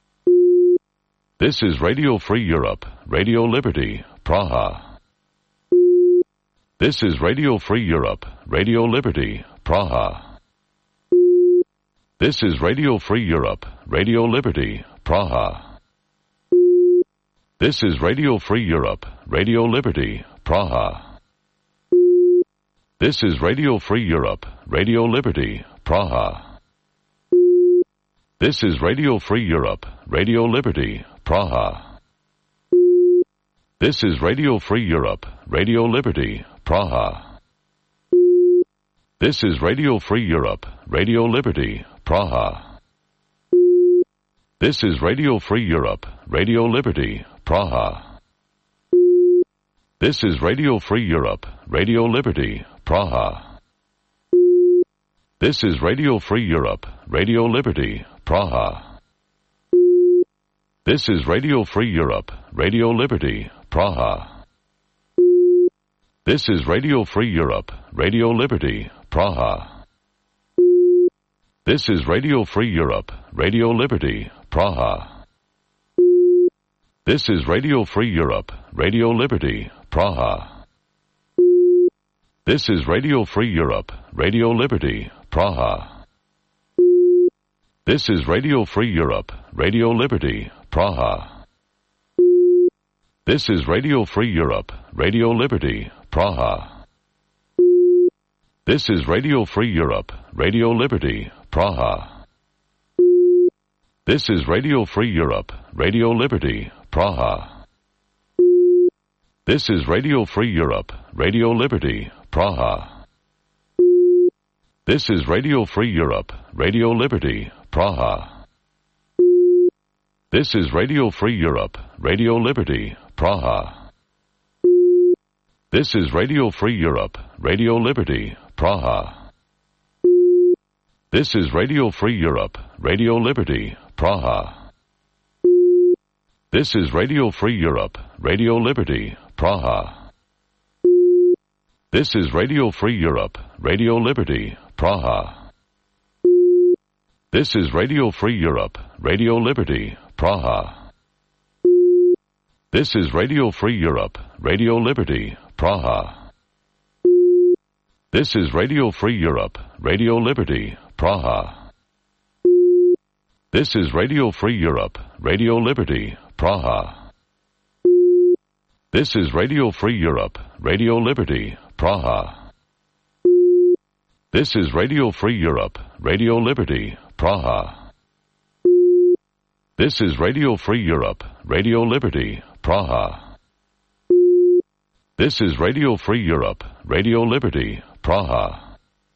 E: This is Radio Free Europe, Radio Liberty, Praha. This is Radio Free Europe, Radio Liberty, Praha. This is Radio Free Europe, Radio Liberty, Praha. This is Radio Free Europe, Radio Liberty, Praha. This is Radio Free Europe, Radio Liberty, Praha. This is Radio Free Europe, Radio Liberty, Praha. This is Radio Free Europe, Radio Liberty, Praha. This is Radio Free Europe, Radio Liberty, Praha. This is Radio Free Europe, Radio Liberty, Praha. This is Radio Free Europe, Radio Liberty, Praha. This is Radio Free Europe, Radio Liberty, Praha. This is Radio Free Europe, Radio Liberty, Praha. This is Radio Free Europe, Radio Liberty, Praha. This is Radio Free Europe, Radio Liberty, Praha. This is Radio Free Europe, Radio Liberty, Praha. This is Radio Free Europe, Radio Liberty, Praha. This is Radio Free Europe, Radio Liberty, Praha. This is Radio Free Europe, Radio Liberty, Praha. This is Radio Free Europe, Radio Liberty, Praha. This is Radio Free Europe, Radio Liberty, Praha. This is Radio Free Europe, Radio Liberty, Praha. This is Radio Free Europe, Radio Liberty, Praha. This is Radio Free Europe, Radio Liberty, Praha. This is Radio Free Europe, Radio Liberty, Praha. This is Radio Free Europe, Radio Liberty, Praha. This is Radio Free Europe, Radio Liberty, Praha. This is Radio Free Europe, Radio Liberty, Praha. This is Radio Free Europe, Radio Liberty, Praha. This is Radio Free Europe, Radio Liberty, Praha. This is Radio Free Europe, Radio Liberty, Praha. This is Radio Free Europe, Radio Liberty, Praha. This is Radio Free Europe, Radio Liberty, Praha. This is Radio Free Europe, Radio Liberty, Praha. This is Radio Free Europe, Radio Liberty, Praha. This is Radio Free Europe, Radio Liberty, Praha.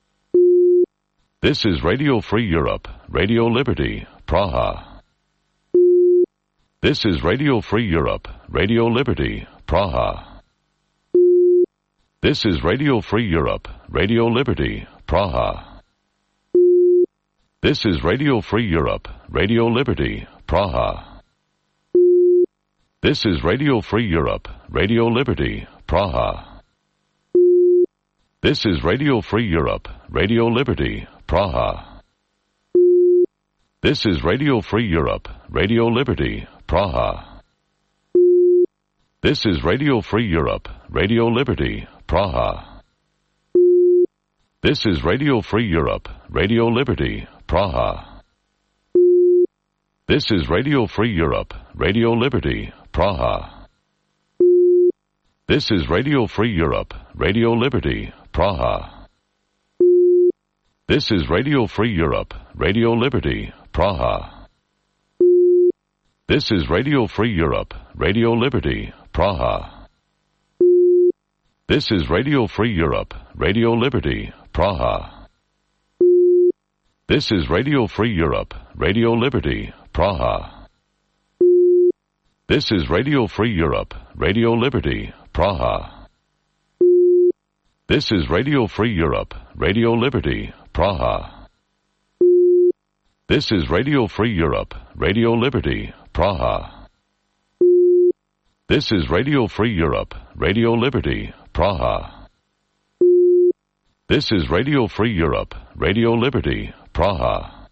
E: This is Radio Free Europe, Radio Liberty, Praha. This is Radio Free Europe, Radio Liberty, Praha. This is Radio Free Europe, Radio Liberty, Praha. This is Radio Free Europe, Radio Liberty, Praha. This is Radio Free Europe, Radio Liberty, Praha. This is Radio Free Europe, Radio Liberty, Praha. This is Radio Free Europe, Radio Liberty, Praha. This is Radio Free Europe, Radio Liberty, Praha. This is Radio Free Europe, Radio Liberty, Praha. This is Radio Free Europe, Radio Liberty, Praha. This is Radio Free Europe, Radio Liberty, Praha. This is Radio Free Europe, Radio Liberty, Praha. This is Radio Free Europe, Radio Liberty, Praha. This is Radio Free Europe, Radio Liberty, Praha. This is Radio Free Europe, Radio Liberty, Praha. This is Radio Free Europe, Radio Liberty, Praha. This is Radio Free Europe, Radio Liberty, Praha. This is Radio Free Europe, Radio Liberty, Praha. This is Radio Free Europe, Radio Liberty, Praha. This is Radio Free Europe, Radio Liberty, Praha.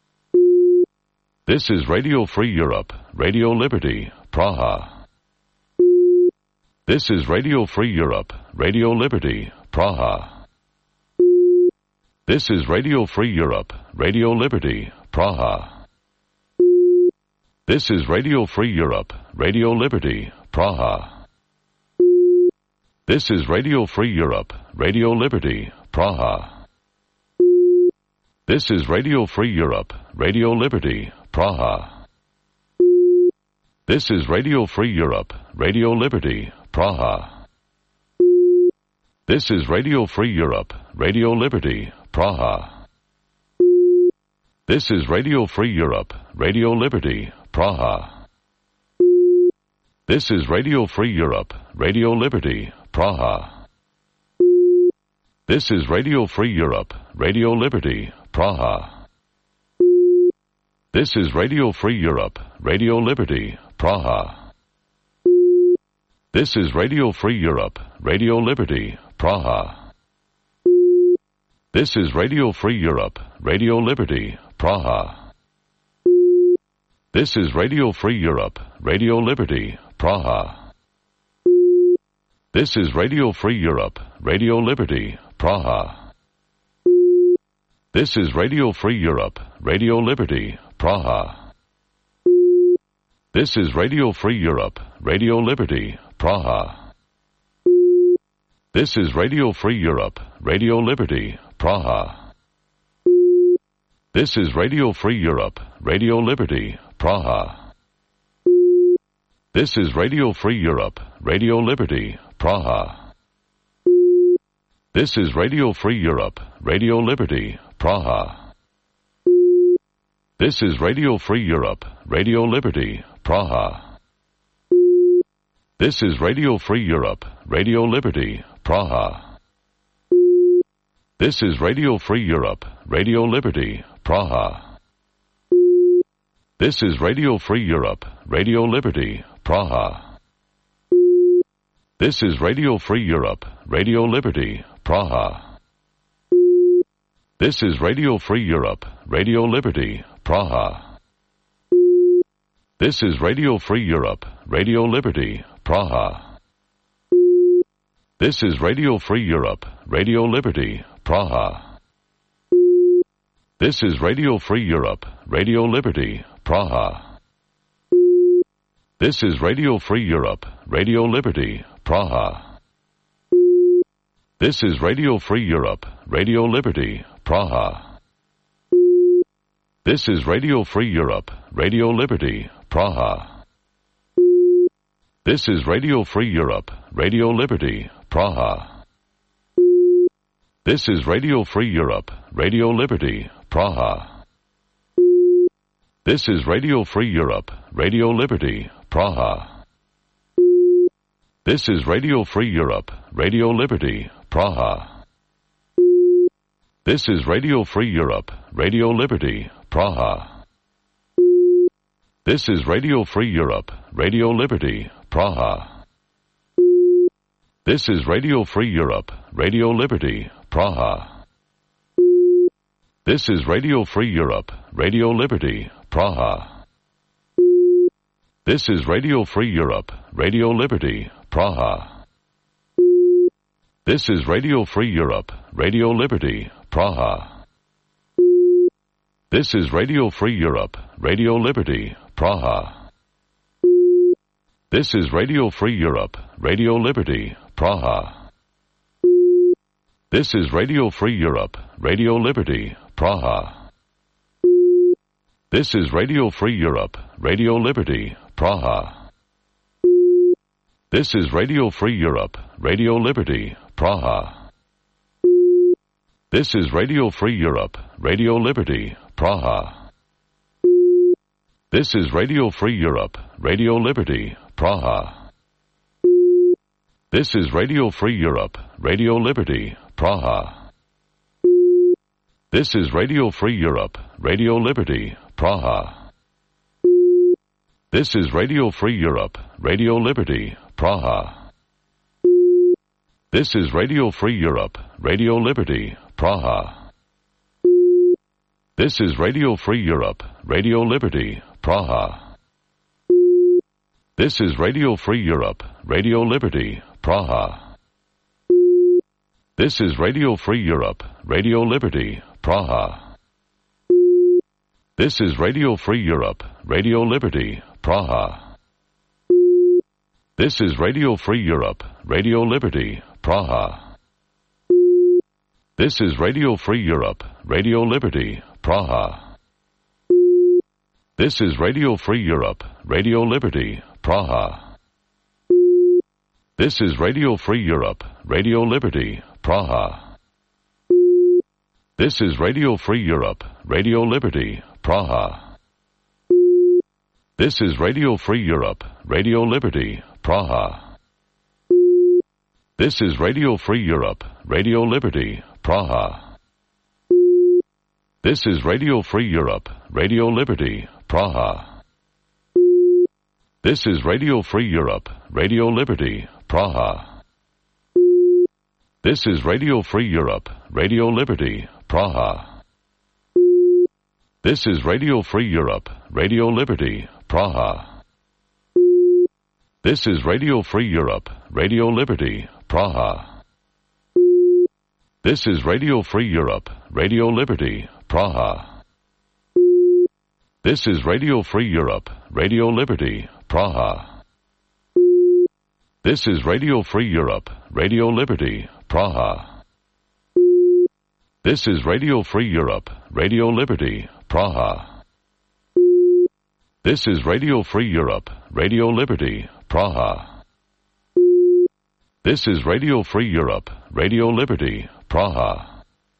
E: This is Radio Free Europe, Radio Liberty, Praha. This is Radio Free Europe, Radio Liberty, Praha. This is Radio Free Europe, Radio Liberty, Praha. This is Radio Free Europe, Radio Liberty, Praha. This is Radio Free Europe, Radio Liberty, Praha. This is Radio Free Europe, Radio Liberty, Praha. This is Radio Free Europe, Radio Liberty, Praha. This is Radio Free Europe, Radio Liberty, Praha. This is Radio Free Europe, Radio Liberty, Praha. This is Radio Free Europe, Radio Liberty, Praha. This is Radio Free Europe, Radio Liberty, Praha. This is Radio Free Europe, Radio Liberty, Praha. This is Radio Free Europe, Radio Liberty, Praha. This is Radio Free Europe, Radio Liberty, Praha. This is Radio Free Europe, Radio Liberty, Praha. This is Radio Free Europe, Radio Liberty, Praha. This is Radio Free Europe, Radio Liberty, Praha. This is Radio Free Europe, Radio Liberty, Praha. This is Radio Free Europe, Radio Liberty, Praha. This is Radio Free Europe, Radio Liberty, Praha. This is Radio Free Europe, Radio Liberty, Praha. This is Radio Free Europe, Radio Liberty, Praha. This is Radio Free Europe, Radio Liberty, Praha. This is Radio Free Europe, Radio Liberty, Praha. This is Radio Free Europe, Radio Liberty, Praha. This is Radio Free Europe, Radio Liberty, Praha. This is Radio Free Europe, Radio Liberty, Praha. This is Radio Free Europe, Radio Liberty, Praha. This is Radio Free Europe, Radio Liberty, Praha. This is Radio Free Europe, Radio Liberty, Praha. This is Radio Free Europe, Radio Liberty, Praha. This is Radio Free Europe, Radio Liberty, Praha. This is Radio Free Europe, Radio Liberty, Praha. This is Radio Free Europe, Radio Liberty, Praha. This is Radio Free Europe, Radio Liberty, Praha. This is Radio Free Europe, Radio Liberty, Praha. This is Radio Free Europe, Radio Liberty, Praha. This is Radio Free Europe, Radio Liberty, Praha. This is Radio Free Europe, Radio Liberty, Praha. This is Radio Free Europe, Radio Liberty, Praha. This is Radio Free Europe, Radio Liberty, Praha. This is Radio Free Europe, Radio Liberty, Praha. This is Radio Free Europe, Radio Liberty, Praha. This is Radio Free Europe, Radio Liberty, Praha. This is Radio Free Europe, Radio Liberty, Praha. This is Radio Free Europe, Radio Liberty, Praha. This is Radio Free Europe, Radio Liberty, Praha. This is Radio Free Europe, Radio Liberty, Praha. This is Radio Free Europe, Radio Liberty, Praha. This is Radio Free Europe, Radio Liberty, Praha. This is Radio Free Europe, Radio Liberty, Praha. This is Radio Free Europe, Radio Liberty, Praha. This is Radio Free Europe, Radio Liberty, Praha. This is Radio Free Europe, Radio Liberty, Praha. This is Radio Free Europe, Radio Liberty, Praha. This is Radio Free Europe, Radio Liberty, Praha. This is Radio Free Europe, Radio Liberty, Praha. This is Radio Free Europe, Radio Liberty, Praha. This is Radio Free Europe, Radio Liberty, Praha. This is Radio Free Europe, Radio Liberty, Praha. This is Radio Free Europe, Radio Liberty, Praha. This is Radio Free Europe, Radio Liberty, Praha. This is Radio Free Europe, Radio Liberty, Praha. This is Radio Free Europe, Radio Liberty, Praha. This is Radio Free Europe, Radio Liberty, Praha. This is Radio Free Europe, Radio Liberty, Praha. This is Radio Free Europe, Radio Liberty, Praha. This is Radio Free Europe, Radio Liberty, Praha. This is Radio Free Europe, Radio Liberty, Praha. This is Radio Free Europe, Radio Liberty, Praha. This is Radio Free Europe, Radio Liberty, Praha. This is Radio Free Europe, Radio Liberty, Praha. This is Radio Free Europe, Radio Liberty, Praha. This is Radio Free Europe, Radio Liberty, Praha. This is Radio Free Europe, Radio Liberty, Praha. This is Radio Free Europe, Radio Liberty, Praha. This is Radio Free Europe, Radio Liberty, Praha.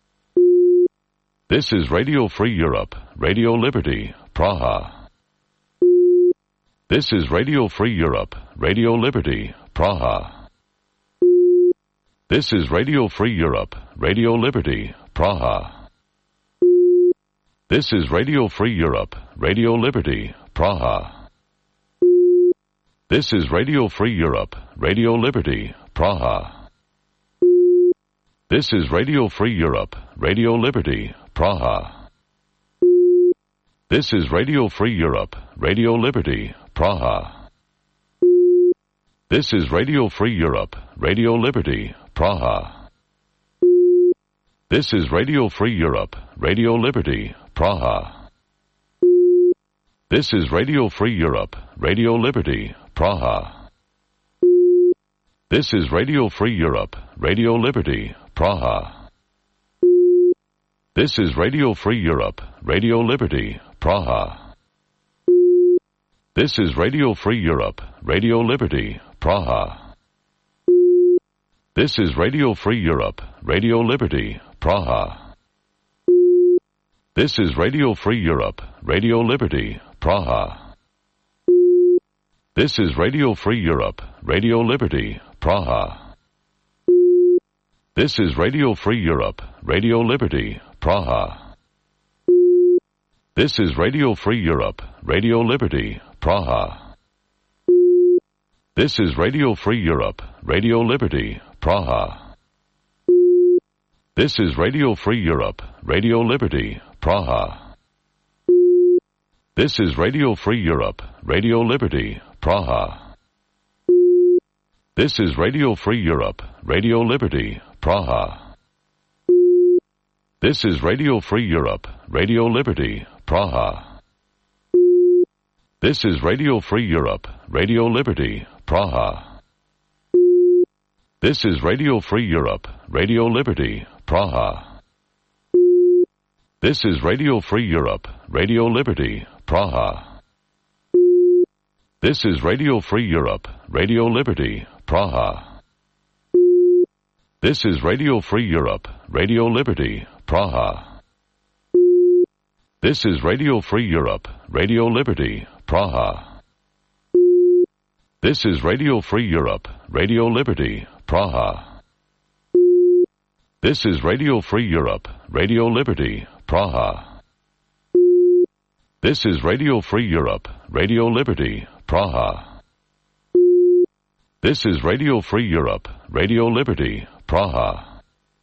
E: This is Radio Free Europe, Radio Liberty, Praha. This is Radio Free Europe, Radio Liberty, Praha. This is Radio Free Europe, Radio Liberty, Praha. This is Radio Free Europe, Radio Liberty, Praha. This is Radio Free Europe, Radio Liberty, Praha. This is Radio Free Europe, Radio Liberty, Praha. This is Radio Free Europe, Radio Liberty, Praha. This is Radio Free Europe, Radio Liberty, Praha. This is Radio Free Europe, Radio Liberty, Praha. This is Radio Free Europe, Radio Liberty, Praha. This is Radio Free Europe, Radio Liberty, Praha. This is Radio Free Europe, Radio Liberty, Praha. This is Radio Free Europe, Radio Liberty, Praha. This is Radio Free Europe, Radio Liberty, Praha. This is Radio Free Europe, Radio Liberty, Praha. This is Radio Free Europe, Radio Liberty, Praha. This is Radio Free Europe, Radio Liberty, Praha. This is Radio Free Europe, Radio Liberty, Praha. This is Radio Free Europe, Radio Liberty, Praha. This is Radio Free Europe, Radio Liberty, Praha. This is Radio Free Europe, Radio Liberty, Praha. This is Radio Free Europe, Radio Liberty, Praha. This is Radio Free Europe, Radio Liberty, Praha. This is Radio Free Europe, Radio Liberty, Praha. This is Radio Free Europe, Radio Liberty, Praha. This is Radio Free Europe, Radio Liberty, Praha. This is Radio Free Europe, Radio Liberty, Praha. This is Radio Free Europe, Radio Liberty, Praha. This is Radio Free Europe, Radio Liberty, Praha. This is Radio Free Europe, Radio Liberty, Praha. This is Radio Free Europe, Radio Liberty, Praha. This is Radio Free Europe, Radio Liberty, Praha. This is Radio Free Europe, Radio Liberty, Praha.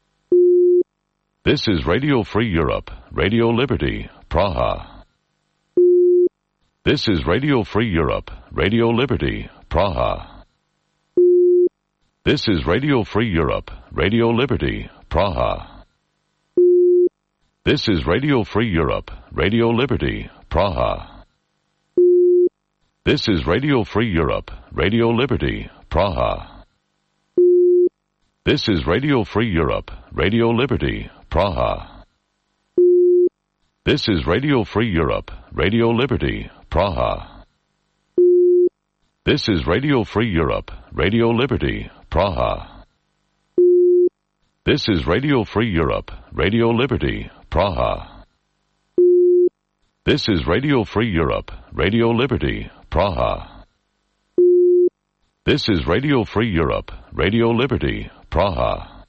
E: This is Radio Free Europe, Radio Liberty, Praha. This is Radio Free Europe, Radio Liberty, Praha. This is Radio Free Europe, Radio Liberty, Praha. This is Radio Free Europe, Radio Liberty, Praha. This is Radio Free Europe, Radio Liberty, Praha. This is Radio Free Europe, Radio Liberty, Praha. This is Radio Free Europe, Radio Liberty, Praha. This is Radio Free Europe, Radio Liberty, Praha. This is Radio Free Europe, Radio Liberty, Praha. This is Radio Free Europe, Radio Liberty, Praha. This is Radio Free Europe, Radio Liberty, Praha.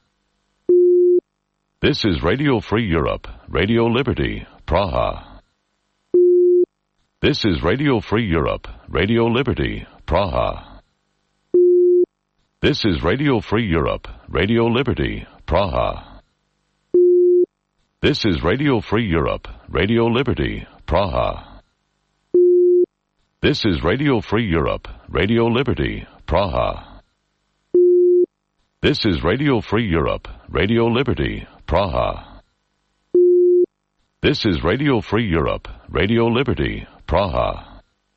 E: This is Radio Free Europe, Radio Liberty, Praha. This is Radio Free Europe, Radio Liberty, Praha. This is Radio Free Europe, Radio Liberty, Praha. This is Radio Free Europe, Radio Liberty, Praha. This is Radio Free Europe, Radio Liberty, Praha. This is Radio Free Europe, Radio Liberty, Praha. This is Radio Free Europe, Radio Liberty, Praha.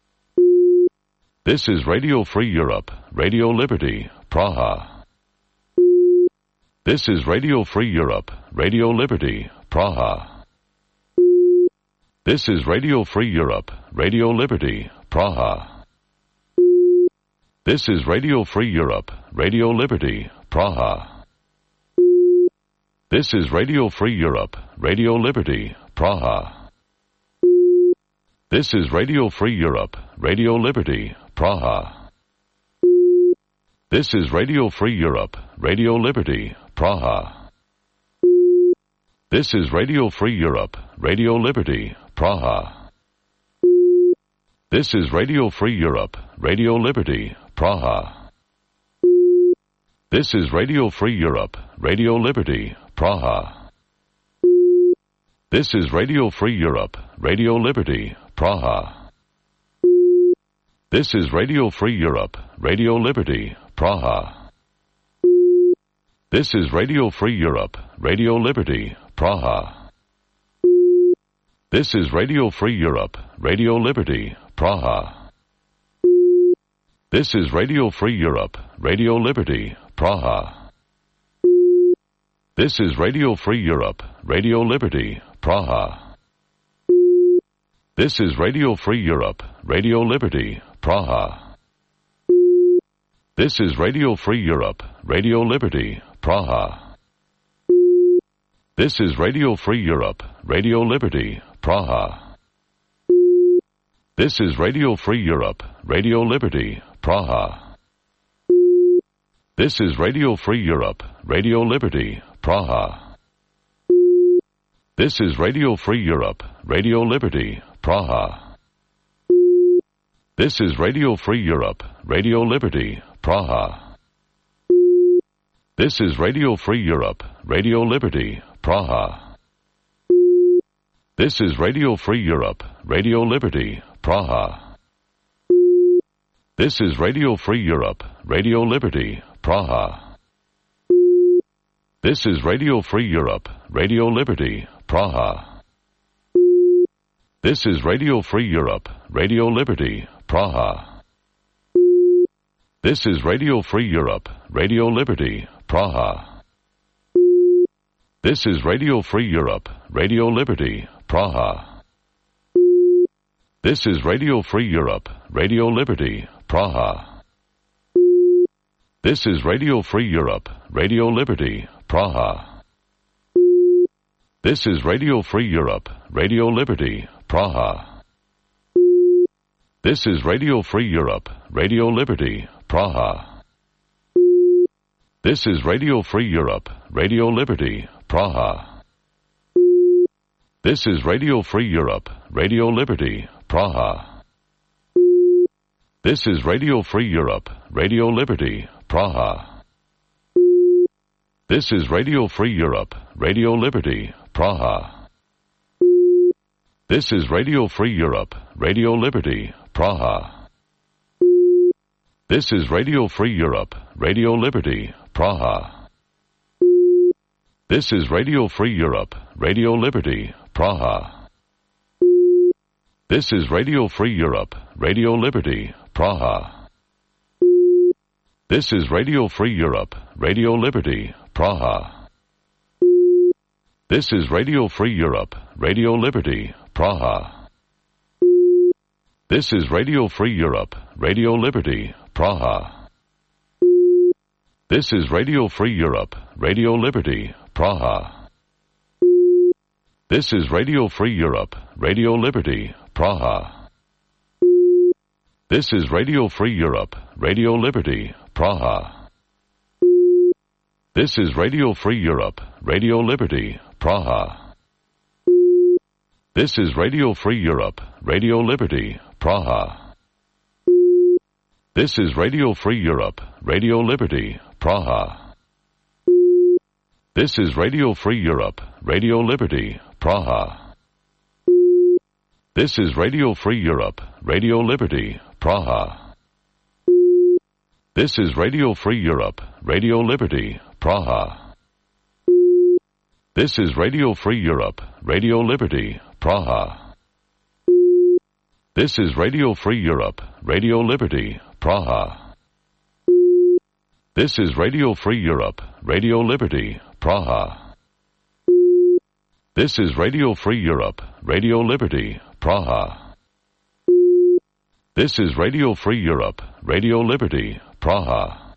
E: This is Radio Free Europe, Radio Liberty, Praha. This is Radio Free Europe, Radio Liberty, Praha. This is Radio Free Europe, Radio Liberty, Praha. This is Radio Free Europe, Radio Liberty, Praha. This is Radio Free Europe, Radio Liberty, Praha. This is Radio Free Europe, Radio Liberty, Praha. This is Radio Free Europe, Radio Liberty, Praha. This is Radio Free Europe, Radio Liberty, Praha. This is Radio Free Europe, Radio Liberty, Praha. This is Radio Free Europe, Radio Liberty, Praha. This is Radio Free Europe, Radio Liberty, Praha. This is Radio Free Europe, Radio Liberty, Praha. This is Radio Free Europe, Radio Liberty, Praha. This is Radio Free Europe, Radio Liberty, Praha. This is Radio Free Europe, Radio Liberty, Praha. This is Radio Free Europe, Radio Liberty, Praha. This is Radio Free Europe, Radio Liberty, Praha. This is Radio Free Europe, Radio Liberty, Praha. This is Radio Free Europe, Radio Liberty, Praha. This is Radio Free Europe, Radio Liberty, Praha. This is Radio Free Europe, Radio Liberty, Praha. This is Radio Free Europe, Radio Liberty, Praha. This is Radio Free Europe, Radio Liberty, Praha. This is Radio Free Europe, Radio Liberty, Praha. This is Radio Free Europe, Radio Liberty, Praha. This is Radio Free Europe, Radio Liberty, Praha. This is Radio Free Europe, Radio Liberty, Praha. This is Radio Free Europe, Radio Liberty, Praha. This is Radio Free Europe, Radio Liberty, Praha. This is Radio Free Europe, Radio Liberty, Praha. This is Radio Free Europe, Radio Liberty, Praha. This is Radio Free Europe, Radio Liberty, Praha. This is Radio Free Europe, Radio Liberty, Praha. This is Radio Free Europe, Radio Liberty, Praha. This is Radio Free Europe, Radio Liberty, Praha. This is Radio Free Europe, Radio Liberty, Praha. This is Radio Free Europe, Radio Liberty, Praha. This is Radio Free Europe, Radio Liberty, Praha. This is Radio Free Europe, Radio Liberty, Praha. This is Radio Free Europe, Radio Liberty, Praha. This is Radio Free Europe, Radio Liberty, Praha. This is Radio Free Europe, Radio Liberty, Praha. This is Radio Free Europe, Radio Liberty, Praha. This is Radio Free Europe, Radio Liberty, Praha. This is Radio Free Europe, Radio Liberty, Praha. This is Radio Free Europe, Radio Liberty, Praha. This is Radio Free Europe, Radio Liberty, Praha. This is Radio Free Europe, Radio Liberty, Praha. This is Radio Free Europe, Radio Liberty, Praha. This is Radio Free Europe, Radio Liberty, Praha. This is Radio Free Europe, Radio Liberty, Praha. This is Radio Free Europe, Radio Liberty, Praha. This is Radio Free Europe, Radio Liberty, Praha. This is Radio Free Europe, Radio Liberty, Praha. This is Radio Free Europe, Radio Liberty, Praha. This is Radio Free Europe, Radio Liberty, Praha. This is Radio Free Europe, Radio Liberty, Praha. This is Radio Free Europe, Radio Liberty, Praha. This is Radio Free Europe, Radio Liberty, Praha.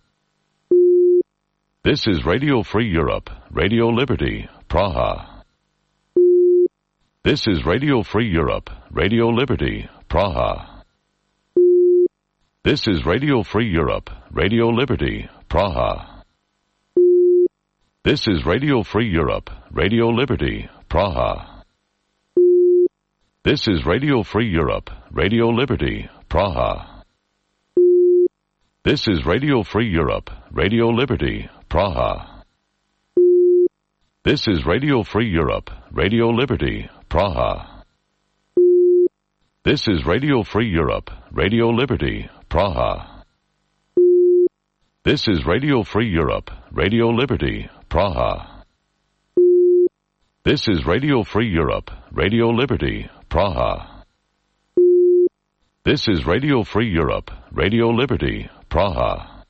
E: This is Radio Free Europe, Radio Liberty, Praha. This is Radio Free Europe, Radio Liberty, Praha. This is Radio Free Europe, Radio Liberty, Praha. This is Radio Free Europe, Radio Liberty, Praha. This is Radio Free Europe, Radio Liberty, Praha. This is Radio Free Europe, Radio Liberty, Praha. This is Radio Free Europe, Radio Liberty, Praha. This is Radio Free Europe, Radio Liberty, Praha. This is Radio Free Europe, Radio Liberty, Praha. This is Radio Free Europe, Radio Liberty, Praha. This is Radio Free Europe, Radio Liberty, Praha.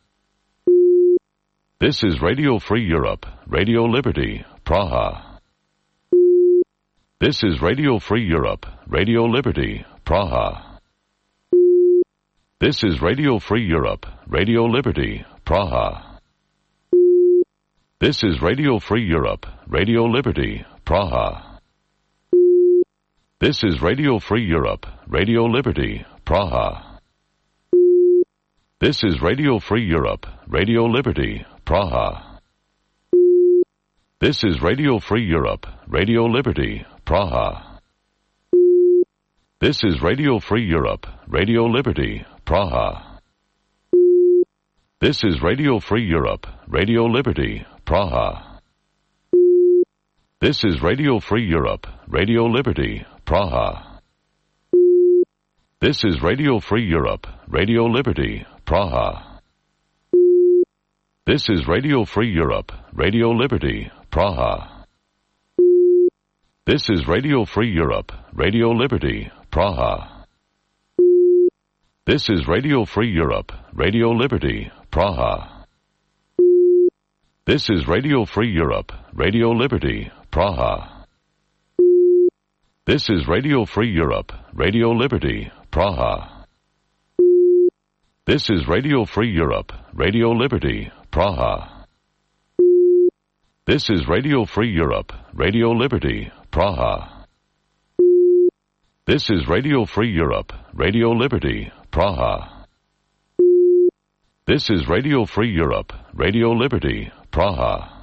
E: This is Radio Free Europe, Radio Liberty, Praha. This is Radio Free Europe, Radio Liberty, Praha. This is Radio Free Europe, Radio Liberty, Praha. This is Radio Free Europe, Radio Liberty, Praha. This is Radio Free Europe, Radio Liberty, Praha. This is Radio Free Europe, Radio Liberty, Praha. This is Radio Free Europe, Radio Liberty, Praha. This is Radio Free Europe, Radio Liberty, Praha. This is Radio Free Europe, Radio Liberty, Praha. This is Radio Free Europe, Radio Liberty, Praha. This is Radio Free Europe, Radio Liberty, Praha. This is Radio Free Europe, Radio Liberty, Praha. This is Radio Free Europe, Radio Liberty, Praha. This is Radio Free Europe, Radio Liberty, Praha. This is Radio Free Europe, Radio Liberty, Praha. This is Radio Free Europe, Radio Liberty, Praha. This is Radio Free Europe, Radio Liberty, Praha. This is Radio Free Europe, Radio Liberty, Praha. This is Radio Free Europe, Radio Liberty, Praha. This is Radio Free Europe, Radio Liberty, Praha.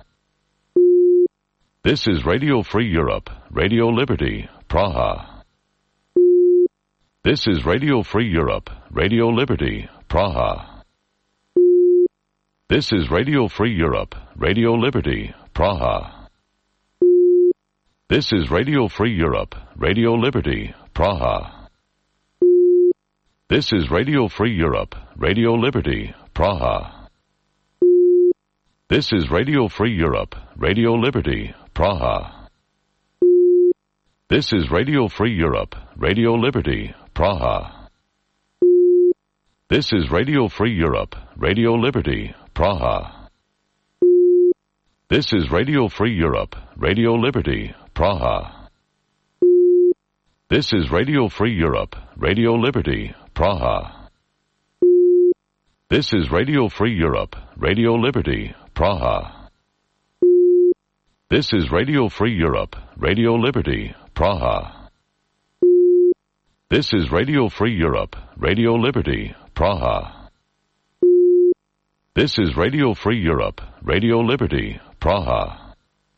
E: This is Radio Free Europe, Radio Liberty, Praha. This is Radio Free Europe, Radio Liberty, Praha. This is Radio Free Europe, Radio Liberty, Praha. This is Radio Free Europe, Radio Liberty, Praha. This is Radio Free Europe, Radio Liberty, Praha. This is Radio Free Europe, Radio Liberty, Praha. This is Radio Free Europe, Radio Liberty, Praha. This is Radio Free Europe, Radio Liberty, Praha. This is Radio Free Europe, Radio Liberty, Praha. This is Radio Free Europe, Radio Liberty, Praha. This is Radio Free Europe, Radio Liberty, Praha. This is Radio Free Europe, Radio Liberty, Praha. This is Radio Free Europe, Radio Liberty, Praha. This is Radio Free Europe, Radio Liberty, Praha.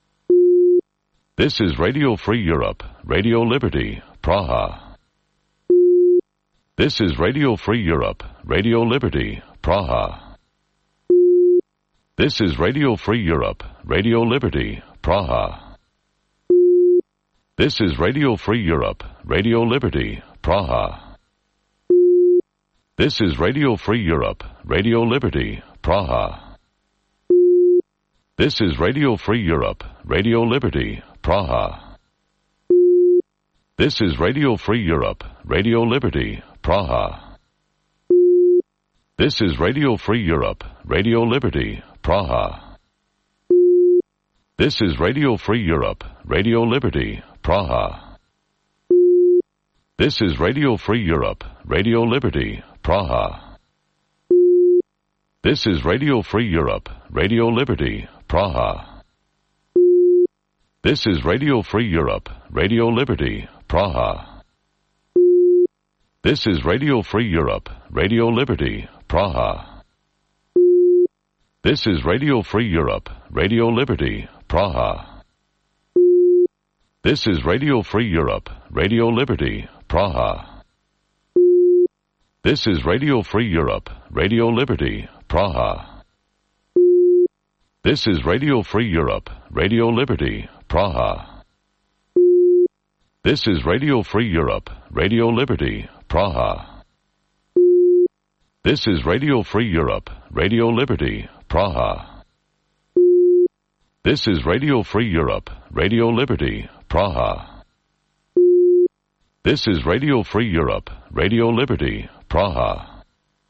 E: This is Radio Free Europe, Radio Liberty, Praha. This is Radio Free Europe, Radio Liberty, Praha. This is Radio Free Europe, Radio Liberty, Praha. This is Radio Free Europe, Radio Liberty, Praha. This is Radio Free Europe, Radio Liberty, Praha. This is Radio Free Europe, Radio Liberty, Praha. This is Radio Free Europe, Radio Liberty, Praha. This is Radio Free Europe, Radio Liberty, Praha. This is Radio Free Europe, Radio Liberty, Praha. This is Radio Free Europe, Radio Liberty, Praha. This is Radio Free Europe, Radio Liberty, Praha. This is Radio Free Europe, Radio Liberty, Praha. This is Radio Free Europe, Radio Liberty, Praha. This is Radio Free Europe, Radio Liberty, Praha. This is Radio Free Europe, Radio Liberty, Praha. This is Radio Free Europe, Radio Liberty, Praha. This is Radio Free Europe, Radio Liberty, Praha. This is Radio Free Europe, Radio Liberty, Praha. This is Radio Free Europe, Radio Liberty, Praha. This is Radio Free Europe, Radio Liberty, Praha. This is Radio Free Europe, Radio Liberty, Praha.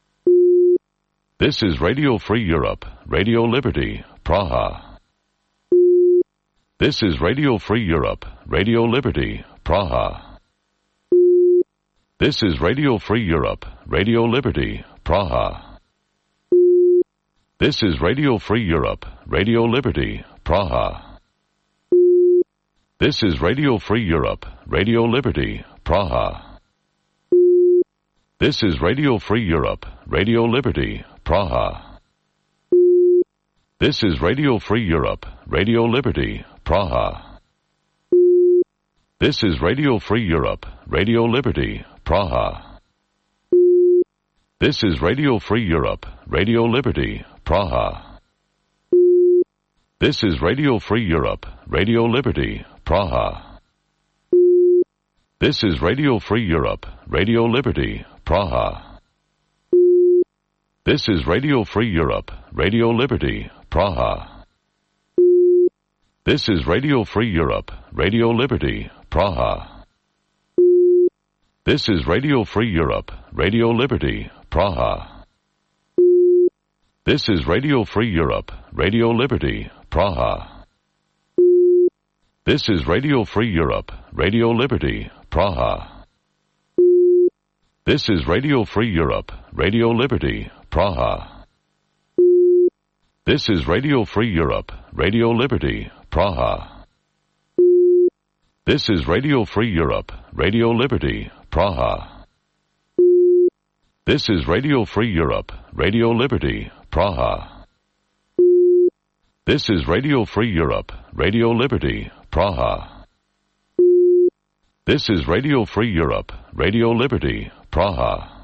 E: This is Radio Free Europe, Radio Liberty, Praha. This is Radio Free Europe, Radio Liberty, Praha. This is Radio Free Europe, Radio Liberty, Praha. This is Radio Free Europe, Radio Liberty, Praha. This is Radio Free Europe, Radio Liberty, Praha. This is Radio Free Europe, Radio Liberty, Praha. This is Radio Free Europe, Radio Liberty, Praha. This is Radio Free Europe, Radio Liberty, Praha. This is Radio Free Europe, Radio Liberty, Praha. This is Radio Free Europe, Radio Liberty, Praha. This is Radio Free Europe, Radio Liberty, Praha. This is Radio Free Europe, Radio Liberty, Praha. This is Radio Free Europe, Radio Liberty, Praha. This is Radio Free Europe, Radio Liberty, Praha. This is Radio Free Europe, Radio Liberty, Praha. This is Radio Free Europe, Radio Liberty, Praha. This is Radio Free Europe, Radio Liberty, Praha. This is Radio Free Europe, Radio Liberty, Praha. This is Radio Free Europe, Radio Liberty, Praha. This is Radio Free Europe, Radio Liberty, Praha. This is Radio Free Europe, Radio Liberty, Praha. This is Radio Free Europe, Radio Liberty, Praha.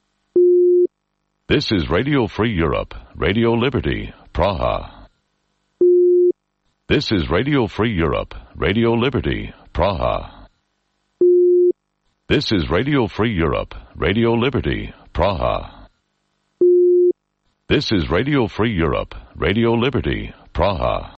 E: This is Radio Free Europe, Radio Liberty, Praha. This is Radio Free Europe, Radio Liberty, Praha. This is Radio Free Europe, Radio Liberty, Praha. This is Radio Free Europe, Radio Liberty, Praha.